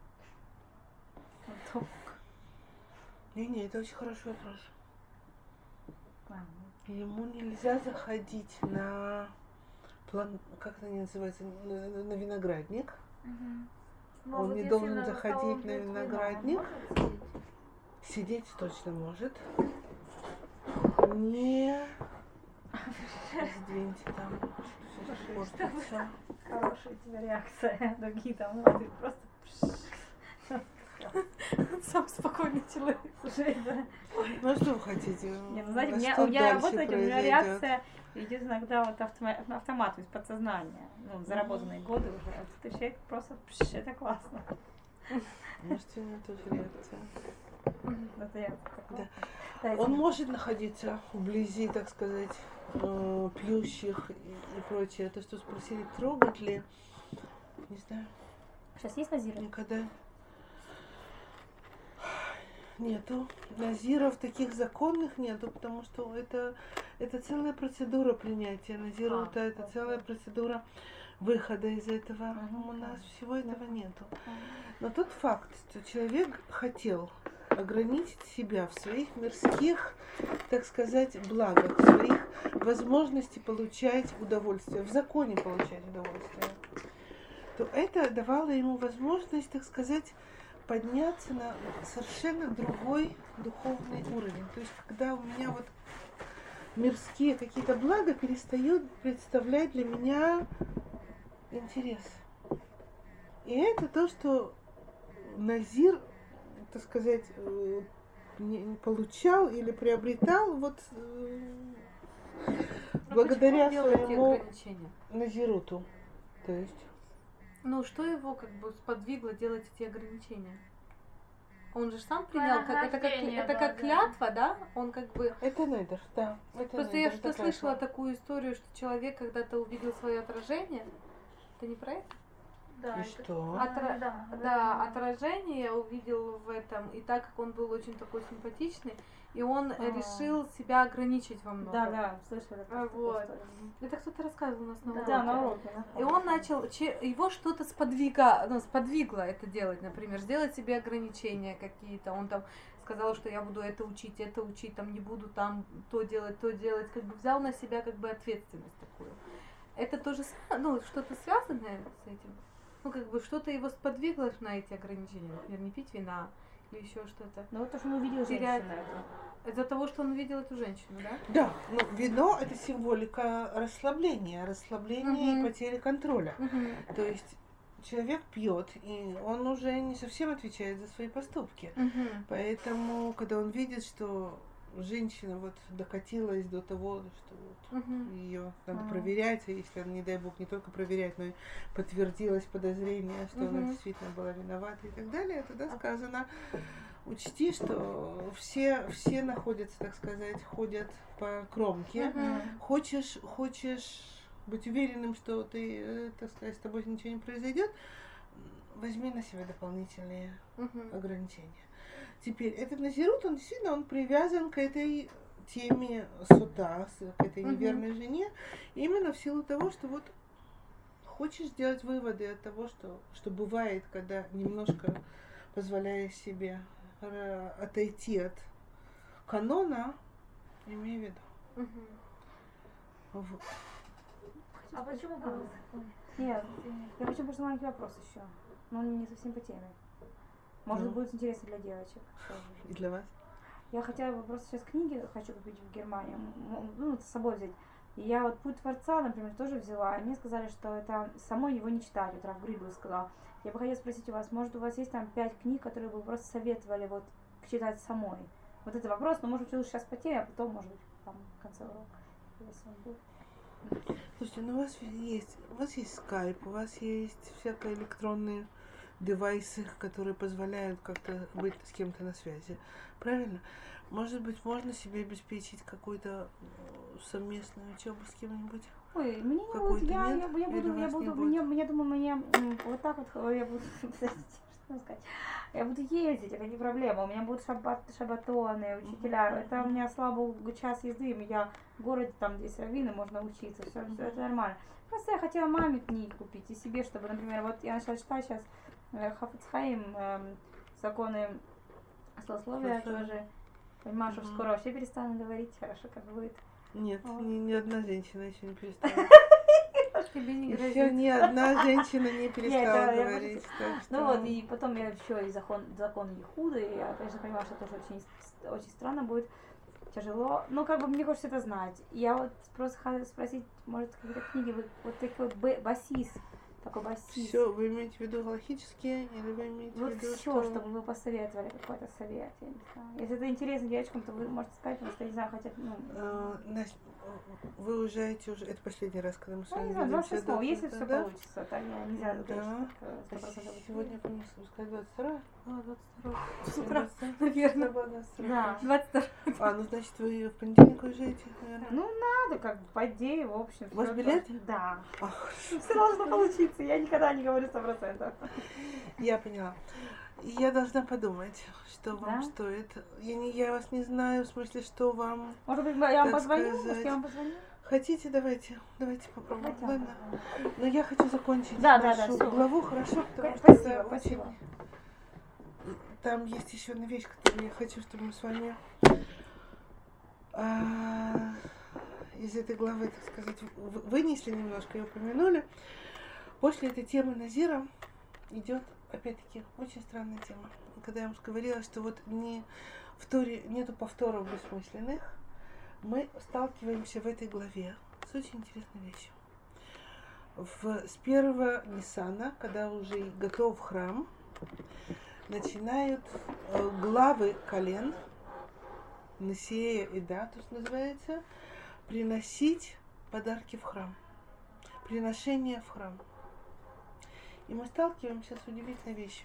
Не-не, это очень хороший вопрос. Ему нельзя заходить на план, как это называется, на, на виноградник. Угу. Ну, Он вот не должен заходить на виноградник. Вино, сидеть точно может. Не сдвиньте там. Все испортится. Хорошая у тебя реакция. Другие там воды просто... Сам спокойный человек. Слушай, да. Ну а что вы хотите? Не, ну, знаете, А у меня, что у меня дальше работает, у меня произойдет? реакция идет иногда вот автома- на автомат, то есть подсознание. Ну, заработанные годы уже. Вот этот человек просто, пш, это классно. Может, у него тоже реакция. Это я такая. Да. Он может находиться вблизи, так сказать, э, пьющих и, и прочее. То, что спросили, трогать ли, не знаю. Сейчас есть Назир? Никогда нету. Назиров таких законных нету, потому что это, это целая процедура принятия. Назиров, А, это, это вот, целая вот. процедура выхода из этого. Мгм. У нас всего этого нету. Но тот факт, что человек хотел ограничить себя в своих мирских, так сказать, благах, в своих возможности получать удовольствие, в законе получать удовольствие, то это давало ему возможность, так сказать, подняться на совершенно другой духовный уровень. То есть, когда у меня вот мирские какие-то блага перестают представлять для меня интерес. И это то, что Назир, так сказать, не получал или приобретал вот благодаря своему Назируту. То есть Ну, что его как бы сподвигло делать эти ограничения? Он же сам принял, как, это, как, это как клятва, да? Он как бы... это недер, да. Это Просто недер, я что такая слышала клятва. такую историю, что человек когда-то увидел свое отражение. Это не про это? Да, И это- что? А, Отра- да, Да, отражение увидел в этом. И так как он был очень такой симпатичный, и он А. решил себя ограничить во многом. Да, да, слышала. А, такую вот. историю. Это кто-то рассказывал у нас на Да, уроке. Да, на уроке. да. И он начал, че- его что-то сподвига, ну, сподвигло это делать, например, сделать себе ограничения какие-то. Он там сказал, что я буду это учить, это учить, там не буду там то делать, то делать. Как бы взял на себя как бы ответственность такую. Это тоже самое, ну, что-то связанное с этим. Ну, как бы что-то его сподвигло на эти ограничения, например, не пить вина или еще что-то. Ну вот то, что он увидел Терять. женщину эту. Из-за того, что он увидел эту женщину, да? Да, ну вино это символика расслабления, расслабления Мгм. и потери контроля. Мгм. То есть человек пьет, и он уже не совсем отвечает за свои поступки. Мгм. Поэтому, когда он видит, что женщина вот докатилась до того, что вот Мгм. ее надо Ага. проверять, и если, не дай бог, не только проверять, но и подтвердилось подозрение, что она Мгм. действительно была виновата и так далее, тогда сказано, учти, что все, все находятся, так сказать, ходят по кромке. Мгм. Хочешь, хочешь быть уверенным, что ты, э, так сказать, с тобой ничего не произойдет, возьми на себя дополнительные Мгм. ограничения. Теперь этот назирут, он действительно он привязан к этой теме суда, с- к этой Мгм. неверной жене, именно в силу того, что вот хочешь сделать выводы от того, что, что бывает, когда немножко позволяешь себе э, отойти от канона, имей в виду. Мгм. Вот. А почему голос? Ой, Нет, извини. я хочу просто маленький вопрос еще. Но он не совсем по теме. Может, Ну. будет интересно для девочек. И для вас? Я хотела бы просто сейчас книги хочу купить в Германии, м, ну, с собой взять. И я вот «Путь Творца», например, тоже взяла, и мне сказали, что это самой его не читать, вот Раф Грибл сказал. Я бы хотела спросить у вас, может, у вас есть там пять книг, которые бы вы просто советовали вот читать самой? Вот это вопрос, но может быть лучше сейчас по теме, а потом, может быть, там в конце урока. Если он будет. Слушайте, ну у вас есть, у вас есть скайп, у вас есть всякие электронные девайсы, которые позволяют как-то быть с кем-то на связи. Правильно? Может быть, можно себе обеспечить какую-то э, совместную учебу с кем-нибудь? Ой, мне не будет, Какой-то я, я, нет? я, Или буду, я вас не буду, будет? мне, мне, думаю, мне м, вот так вот, э, я буду, подождите, что сказать, я буду ездить, это не проблема, у меня будут шаббат, шаббатоны, учителя, Мгм. это у меня, слава богу, час езды, я в городе, там, здесь раввины, можно учиться, все, все это нормально. Просто я хотела маме книги купить и себе, чтобы, например, вот я начала читать сейчас Хафец Хаим, эм, законы злословия Хорошо. тоже, понимаю, что Мгм. скоро вообще перестану говорить, хорошо, как будет. Нет, Вот. ни, ни одна женщина еще не перестала. Тебе не Еще грозит. ни одна женщина не перестала это я говорить. так Ну что- вот, и потом я еще и закон, закон Ехуда, и я, конечно, понимаю, что тоже очень, с- очень странно будет, тяжело. Ну, как бы мне хочется это знать. Я вот просто хотела спросить, может, какие-то книги, вот, вот такой б- басис, такой басис. Все, вы имеете в виду галактические, или вы имеете Вот в виду, все, что... чтобы вы посоветовали, какой-то совет, я не знаю. Если это интересно девочкам, то вы можете сказать, потому что, я не знаю, хотят, ну... Э, Настя, вы уезжаете уже... Это последний раз, когда мы с Ну, вами не знаю, видимся, двадцать восьмого, да? если все Да? получится, так я нельзя Да. точно так, э, сто процентов. Сегодня, помню, сказать двадцать второе? А, двадцать второе. С утра, двадцать наверное. второе, двадцать второе. Да. двадцать второй. А, ну, значит, вы в понедельник уезжаете, наверное? Ну, надо, как бы, по идее, в общем. У вас всё билет? должно- Да. Ах, Все должно получиться, я никогда не говорю сто процентов. я поняла. Я должна подумать, что вам Да? стоит. Я, не, я вас не знаю, в смысле, что вам... Может быть, я вам Так позвоню? Может, сказать. я вам позвоню? Хотите, давайте, давайте попробуем. Давайте. Ладно. Но я хочу закончить Да, да, да, нашу всё. главу, хорошо? Потому что Спасибо, это спасибо. очень... Там есть еще одна вещь, которую я хочу, чтобы мы с вами а, из этой главы, так сказать, вы- вынесли немножко и упомянули. После этой темы Назира идет, опять-таки, очень странная тема. И когда я вам говорила, что вот не в Торе нету повторов бессмысленных, мы сталкиваемся в этой главе с очень интересной вещью. В, с первого Ниссана, когда уже и готов храм, начинают э, главы колен, Несея и Датус называется, приносить подарки в храм, приношения в храм. И мы сталкиваемся с удивительной вещью.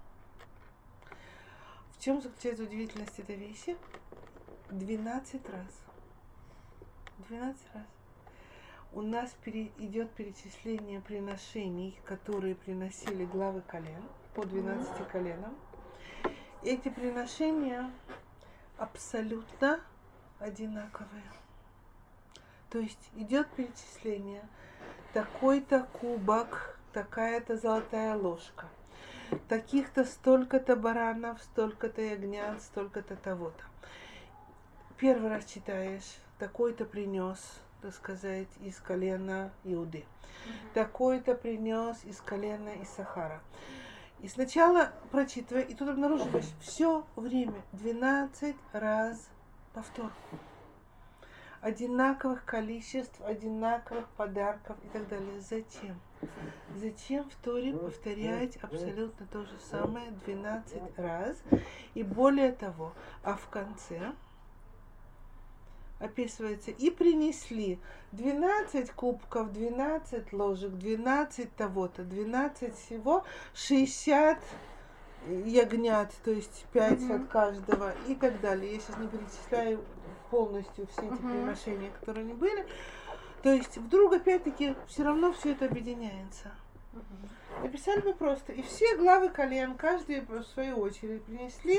В чем заключается удивительность этой вещи? двенадцать раз. двенадцать раз. У нас пере, идет перечисление приношений, которые приносили главы колен, по двенадцати коленам. Эти приношения абсолютно одинаковые. То есть идет перечисление: такой-то кубок, такая-то золотая ложка, таких-то столько-то баранов, столько-то ягнят, столько-то того-то. Первый раз читаешь: такой-то принес, так сказать, из колена Иуды, такой-то принес из колена Иссахара. И сначала прочитывая, и тут обнаруживаешь все время двенадцать раз повтор. Одинаковых количеств, одинаковых подарков и так далее. Зачем? Зачем в Торе повторять абсолютно то же самое двенадцать раз? И более того, а в конце описывается: и принесли двенадцать кубков, двенадцать ложек, двенадцать того-то, двенадцать всего, шестьдесят ягнят, то есть пять Мгм. от каждого и так далее. Я сейчас не перечисляю полностью все эти Мгм. приношения, которые они были. То есть вдруг опять-таки все равно все это объединяется. Написали бы просто: и все главы колен, каждый в свою очередь принесли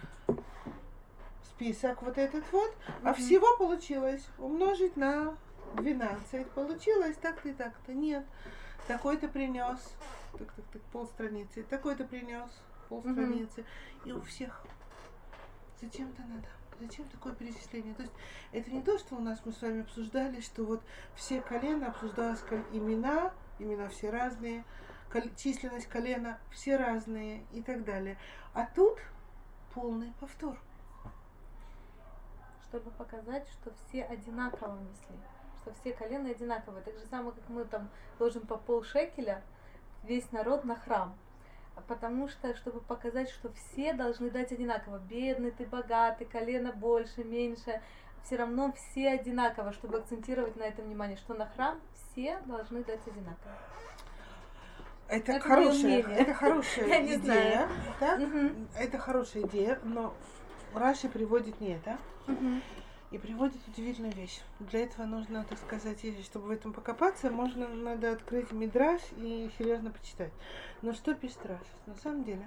список вот этот вот, а Мгм. всего получилось умножить на двенадцать. Получилось так-то и так-то. Нет. такой-то принес, так, так, так, полстраницы, такой-то принес, полстраницы, и у всех. Зачем-то надо. Зачем такое перечисление? То есть это не то, что у нас мы с вами обсуждали, что вот все колена обсуждалось имена, имена все разные, численность колена все разные и так далее. А тут полный повтор. Чтобы показать, что все одинаково несли, что все колена одинаковые. Так же самое, как мы там ложим по полшекеля весь народ на храм. Потому что, чтобы показать, что все должны дать одинаково. Бедный ты, богатый, колено больше, меньше. Все равно все одинаково, чтобы акцентировать на этом внимание, что на храм все должны дать одинаково. Это, это хорошая, это хорошая Я не идея. знаю. Да? Угу. Это хорошая идея, но Раши приводит не это. Угу. И приводит удивительную вещь. Для этого нужно, так сказать, чтобы в этом покопаться, можно, надо открыть мидраш и серьезно почитать. Но что пишет Раши? На самом деле,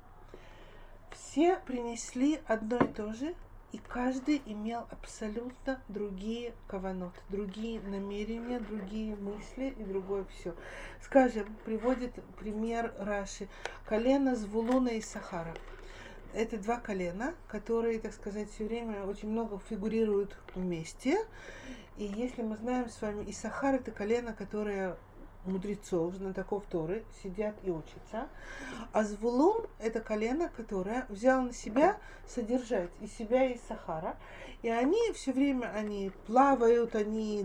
все принесли одно и то же, и каждый имел абсолютно другие каванот, другие намерения, другие мысли и другое все. Скажем, приводит пример Раши. Колено Звулуна и Исахара. Это два колена, которые, так сказать, все время очень много фигурируют вместе. И если мы знаем с вами, Исахар — это колено, которое мудрецов, знатоков Торы, сидят и учатся. А Звулун — это колено, которое взяло на себя содержать и себя, и Исахара. И они все время, они плавают, они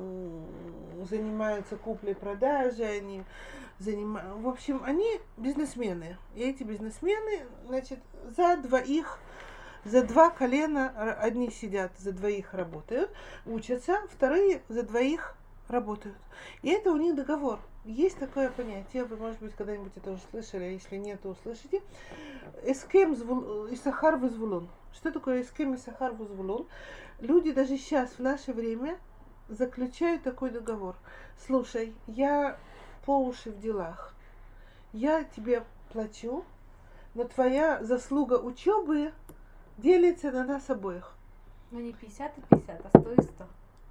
занимаются куплей-продажей, они занимаются... В общем, они бизнесмены. И эти бизнесмены, значит, за двоих, за два колена, одни сидят, за двоих работают, учатся, вторые за двоих работают. И это у них договор. Есть такое понятие, вы, может быть, когда-нибудь это уже слышали, а если нет, то услышите. Эскем Исахар взвулун. Что такое эскем Исахар взвулун? Люди даже сейчас, в наше время, заключают такой договор. Слушай, я по уши в делах. Я тебе плачу, но твоя заслуга учебы делится на нас обоих. Ну не пятьдесят и пятьдесят, а сто и сто.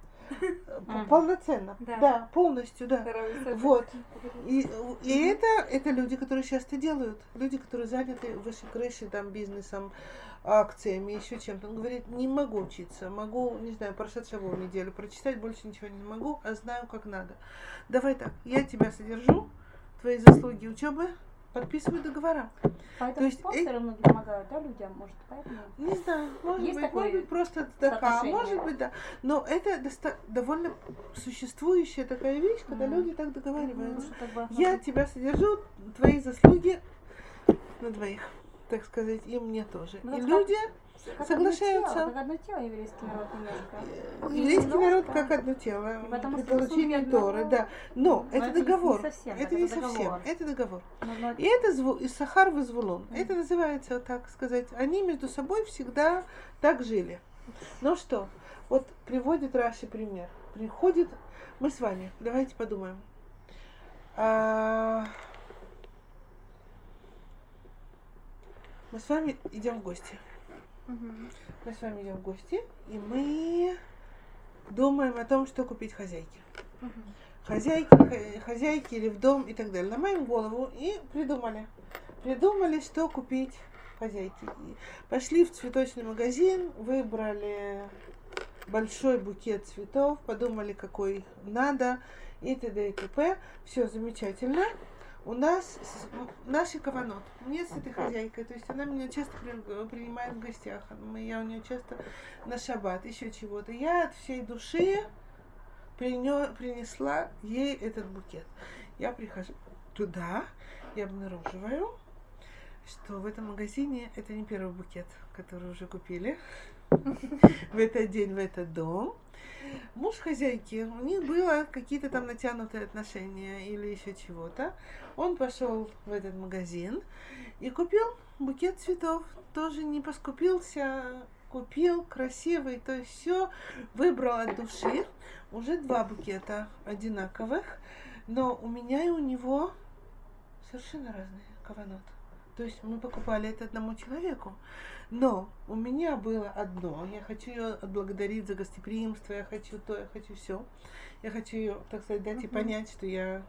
Полноценно. Да. Да, полностью, да. Вот. И, и это, это люди, которые часто делают. Люди, которые заняты выше крыши там, бизнесом, акциями, еще чем-то. Он говорит, не могу учиться, могу, не знаю, Паршат Шавуа неделю прочитать, больше ничего не могу, а знаю, как надо. Давай так, я тебя содержу, твои заслуги учебы, подписываю договора. Поэтому То есть, спонсоры э... многие помогают, да, людям, может, поэтому? Не знаю, может Есть быть, такое может быть, просто такая, может быть, да. Но это доста- довольно существующая такая вещь, когда Mm. люди так договариваются. Ну, как бы, Я тебя содержу, твои заслуги на двоих, так сказать, и мне тоже. Ну, и как- люди как соглашаются. Одно тело, как одно тело еврейский народ немножко. Еврейский немножко. народ как одно тело И потому при что получении заслуги Торы, одного- да. Но, Но это это не- договор. не совсем это так, не это совсем. договор. Это договор. Но- но- И это зву... Исахар и Звулун. Мгм. Это называется, так сказать, они между собой всегда так жили. Ну что, вот приводит Раши пример. Приходит, мы с вами, давайте подумаем. А... Мы с вами идем в гости. Мгм. Мы с вами идем в гости, и мы думаем о том, что купить хозяйке. Мгм. Хозяйки, х- хозяйки или в дом и так далее. Ломаем голову и придумали. Придумали, что купить хозяйке. И пошли в цветочный магазин, выбрали большой букет цветов, подумали, какой надо, и т.д. и т.п. Все замечательно. У нас с- наши каванот. Мне с этой хозяйкой, то есть она меня часто при- принимает в гостях. Мы- Я у нее часто на шаббат, еще чего-то. Я от всей души принё- принесла ей этот букет. Я прихожу туда и обнаруживаю, что в этом магазине это не первый букет, который уже купили в этот день, в этот дом. Муж хозяйки, у них было какие-то там натянутые отношения или еще чего-то. Он пошел в этот магазин и купил букет цветов. Тоже не поскупился, купил красивый, то есть все выбрал от души. Уже два букета одинаковых, но у меня и у него совершенно разные каванот. То есть мы покупали это одному человеку. Но у меня было одно. Я хочу ее отблагодарить за гостеприимство, я хочу то, я хочу все. Я хочу ее, так сказать, дать и Мгм. понять, что я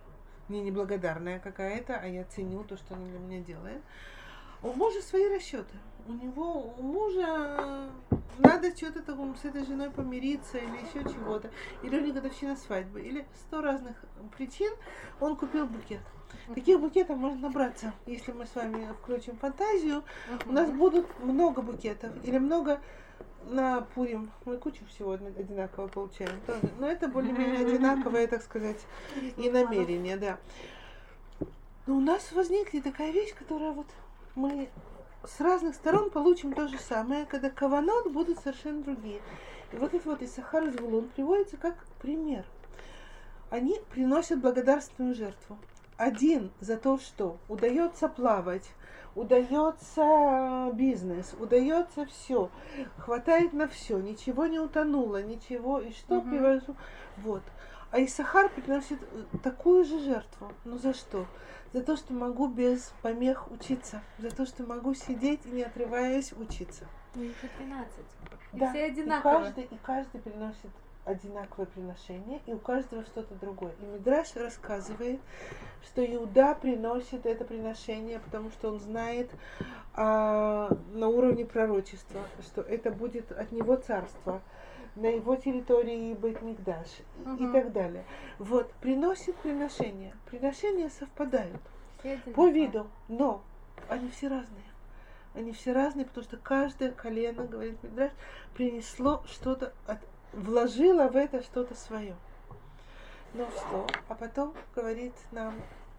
не неблагодарная какая-то, а я ценю то, что она для меня делает. У мужа свои расчеты. У него, у мужа надо что-то такому с этой женой помириться или еще чего-то. Или у них годовщина свадьбы. Или сто разных причин он купил букет. Таких букетов можно набраться. Если мы с вами включим фантазию, у нас будут много букетов. Или много на Пурим. Мы кучу всего одинаково получаем. Тоже. Но это более-менее одинаковое, так сказать, и намерение, да. Но у нас возникнет такая вещь, которая вот мы с разных сторон получим то же самое, когда каванот будут совершенно другие. И вот это вот Исахар и Звулун приводится как пример. Они приносят благодарственную жертву. Один за то, что удается плавать, удается бизнес, удается все, хватает на все, ничего не утонуло, ничего, и что Мгм. привожу. Вот. А Исахар приносит такую же жертву. Ну за что? За то, что могу без помех учиться. За то, что могу сидеть и не отрываясь учиться. У них же тринадцать. И Да, все и одинаково. каждый, и каждый приносит одинаковое приношение, и у каждого что-то другое. И Мидраш рассказывает, что Иуда приносит это приношение, потому что он знает а, на уровне пророчества, что это будет от него царство, на его территории Бейт-Микдаш и Мгм. так далее. Вот, приносит приношения. Приношения совпадают Все одинаково. по виду, но они все разные. Они все разные, потому что каждое колено, говорит Мидраш, принесло что-то, от, вложило в это что-то свое. Ну что? А потом говорит нам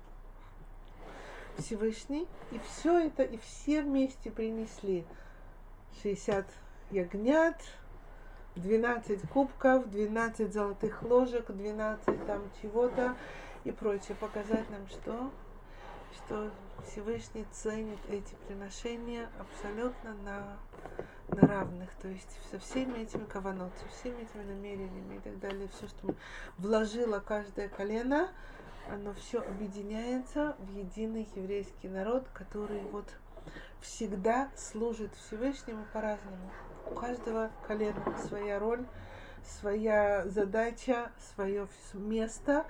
Всевышний, и все это, и все вместе принесли шестьдесят ягнят, двенадцать кубков, двенадцать золотых ложек, двенадцать там чего-то и прочее. Показать нам, что, что Всевышний ценит эти приношения абсолютно на, на равных. То есть со всеми этими каванот, со всеми этими намерениями и так далее. Все, что вложило каждое колено, оно все объединяется в единый еврейский народ, который вот всегда служит Всевышнему по-разному. У каждого колена своя роль, своя задача, свое место,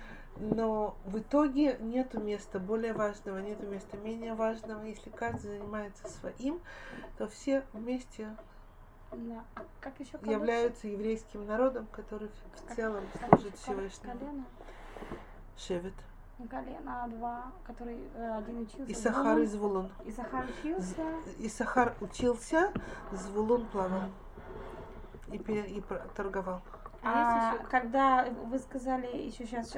но в итоге нету места более важного, нету места менее важного. Если каждый занимается своим, то все вместе Да. Как еще являются еврейским народом, который в Как- целом как служит еще кол- Всевышнему. колено? Шевет. Не колено, а два, который э, один учился. Исахар и Звулун. Звулун. Исахар учился. Исахар учился, Звулун плавал и, пере- и про- торговал. А А, есть еще когда вы сказали еще сейчас,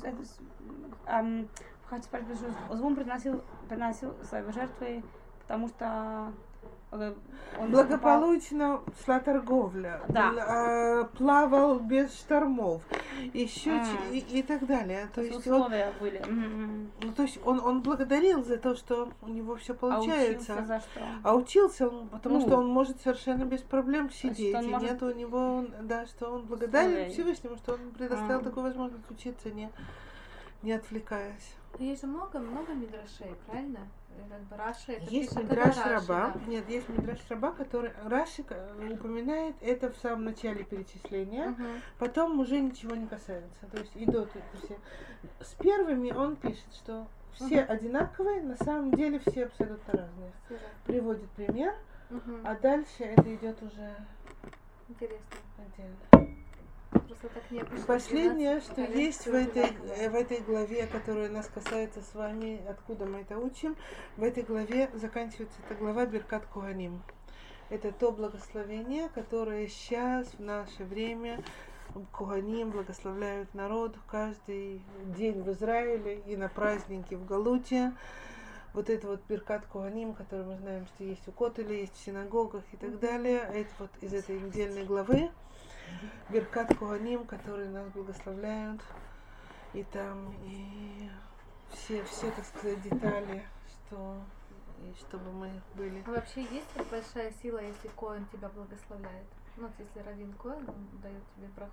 эм, хочу спросить, что Звун приносил, приносил свои жертвы, потому что э, он Благополучно шла торговля, Да. Бл- а, плавал без штормов, еще М. ч- и, и так далее. То закупал, есть, он, условия были. М-м. ну, то есть он, он благодарил за то, что у него все А получается. учился за что? А учился он, потому Ну, что он может совершенно без проблем есть сидеть. он И может- нет у него, да, что он благодарен Условия. Всевышнему, что он предоставил А. такую возможность учиться, не, не отвлекаясь. Но есть же много, много мидрашей, правильно? И как бы Раши, это Есть пишет Мидраш тогда Раши, Раба, да. нет, есть Мидраш Раба, который Раши э, упоминает это в самом начале перечисления, Мгм. потом уже ничего не касается. То есть идут эти все. С первыми он пишет, что все Мгм. одинаковые, на самом деле все абсолютно разные. Всё же. Приводит пример, Мгм. а дальше это идет уже Интересно. отдельно. Просто так необычно. Последнее, двенадцать что колен, есть всё в этой, одинаково. э, в этой главе, которая нас касается с вами, откуда мы это учим, в этой главе заканчивается эта глава Биркат Куганим. Это то благословение, которое сейчас, в наше время, Куганим благословляют народ каждый день в Израиле и на праздники в Галуте. Вот это вот Биркат Куганим, который мы знаем, что есть у Котеля, есть в синагогах и так далее. А это вот из этой недельной главы. Биркат Куганим, которые нас благословляют. И там и все, все, так сказать, детали, что и чтобы мы были. А вообще есть вот большая сила, если Коэн тебя благословляет? Ну, вот если Равин Коэн, он дает тебе браху.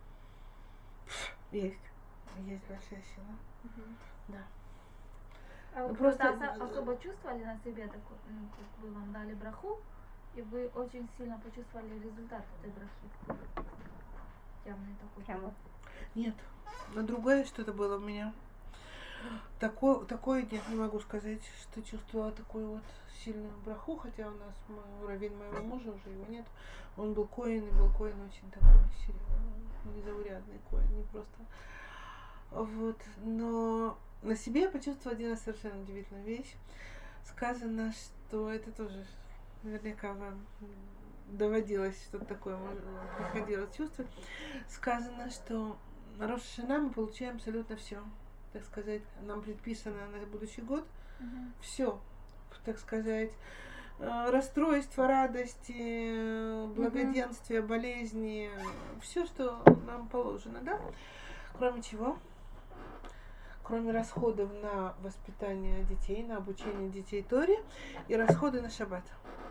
Есть. Есть большая сила. Мгм. А Ну, вы просто- просто особо чувствовали на себе такой, ну, как вы вам дали браху, и вы очень сильно почувствовали результат этой брахи? Явный такой. Прям вот. Нет. Но другое что-то было у меня. Такое, такое нет, не могу сказать, что чувствовала такую вот сильную браху, хотя у нас мой, раввин моего мужа, уже его нет. Он был коэн, и был коэн очень такой сильный, незаурядный коэн, не просто. Вот, но на себе я почувствовала один раз совершенно удивительную вещь. Сказано, что это тоже наверняка вам доводилось что-то такое, приходилось чувствовать. Сказано, что на Рош ха-Шана мы получаем абсолютно все. Так сказать, нам предписано на будущий год Мгм. все, так сказать, э, расстройства, радости, благоденствия, болезни, все, что нам положено, да? Кроме чего? Кроме расходов на воспитание детей, на обучение детей Торе и расходы на шаббат.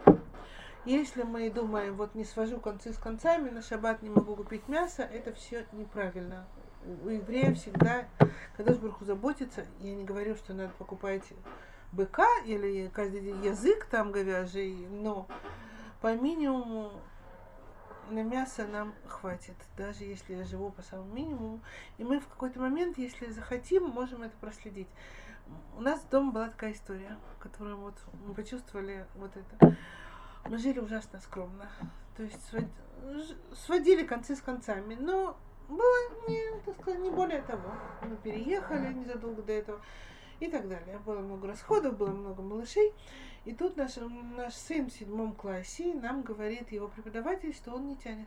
Если мы думаем, вот не свожу концы с концами, на шаббат не могу купить мясо, это все неправильно. У еврея всегда, когда Барух Ху заботится, я не говорю, что надо покупать быка или каждый день язык там говяжий, но по минимуму на мясо нам хватит, даже если я живу по самому минимуму. И мы в какой-то момент, если захотим, можем это проследить. У нас дома была такая история, которую вот мы почувствовали вот это. Мы жили ужасно скромно, то есть сводили концы с концами, но было не, так сказать, не более того. Мы переехали незадолго до этого и так далее. Было много расходов, было много малышей. И тут наш, наш сын в седьмом классе нам говорит его преподаватель, что он не тянет.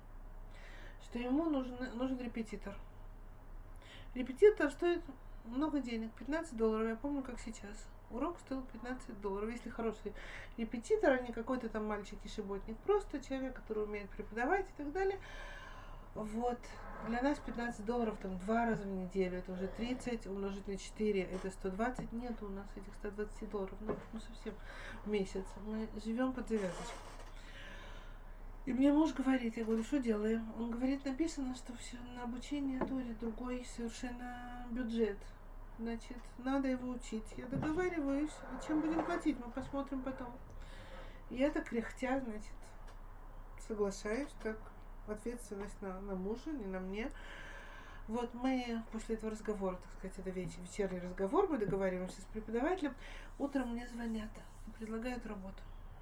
Что ему нужен, нужен репетитор. Репетитор стоит много денег, пятнадцать долларов, я помню, как сейчас. Урок стоил пятнадцать долларов. Если хороший репетитор, а не какой-то там мальчик и шиботник, просто человек, который умеет преподавать и так далее. Вот. Для нас пятнадцать долларов там два раза в неделю, это уже тридцать, умножить на четыре, это сто двадцать. Нет у нас этих ста двадцати долларов, ну, ну совсем в месяц. Мы живем под завязочку. И мне муж говорит, я говорю, что делаем? Он говорит, написано, что все на обучение Торе другой совершенно бюджет. Значит, надо его учить. Я договариваюсь, а чем будем платить, мы посмотрим потом. И я так кряхтя, значит, соглашаюсь, так. Ответственность на, на мужа, не на мне. Вот мы после этого разговора, так сказать, это вечер, вечерний разговор, мы договариваемся с преподавателем. Утром мне звонят и предлагают работу.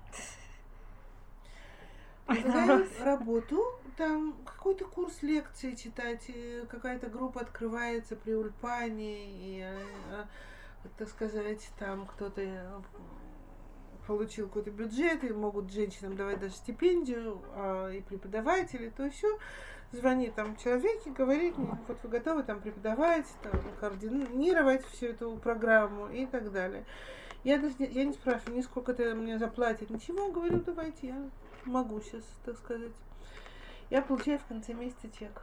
Предлагают работу, там какой-то курс лекции читать, какая-то группа открывается при Ульпане, и, так сказать, там кто-то получил какой-то бюджет, и могут женщинам давать даже стипендию, а, и преподаватели, то еще звонит там человек и говорит мне, вот вы готовы там преподавать, там, координировать всю эту программу и так далее. Я даже не, я не спрашиваю, ни сколько это мне заплатит, ничего, говорю, давайте, я могу сейчас, так сказать. Я получаю в конце месяца чек.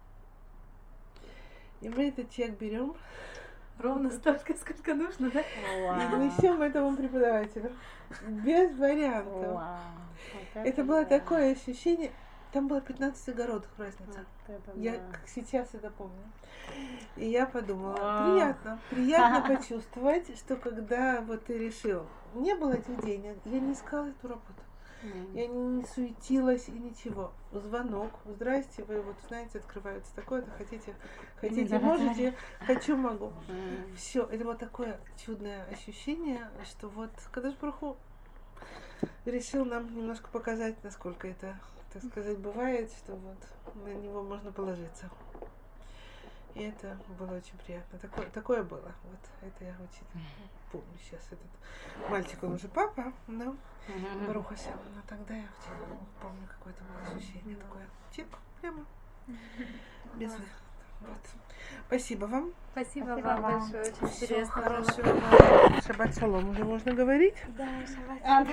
И мы этот чек берем. Ровно столько, сколько нужно, да? И несем этому преподавателю. Без вариантов. Вау. Вот Это было такое ощущение. Там было пятнадцать огородов разница. Вот это Я да. как сейчас это помню. И я подумала, Вау. приятно, приятно почувствовать, что когда вот ты решил, не было этих денег, я не искала эту работу. М. Я не суетилась и ничего. Звонок. Здрасте, вы вот знаете, открывается такое-то, хотите, хотите, Да. можете, хочу, могу. М. Все, это вот такое чудное ощущение, что вот Кадош Барух Ху решил нам немножко показать, насколько это, так сказать, бывает, что вот на него можно положиться. И это было очень приятно. Такое, такое было. Вот это я очень помню сейчас. Этот мальчик, он уже папа, но Мгм. Барух Ашем. Но тогда я очень помню какое-то было ощущение такое. Чик, прямо. Без вы- вот. Спасибо вам. Спасибо, Спасибо вам вам. большое, очень Всё интересно было. хорошего. Шаббат шалом уже можно говорить. Да, шаббат.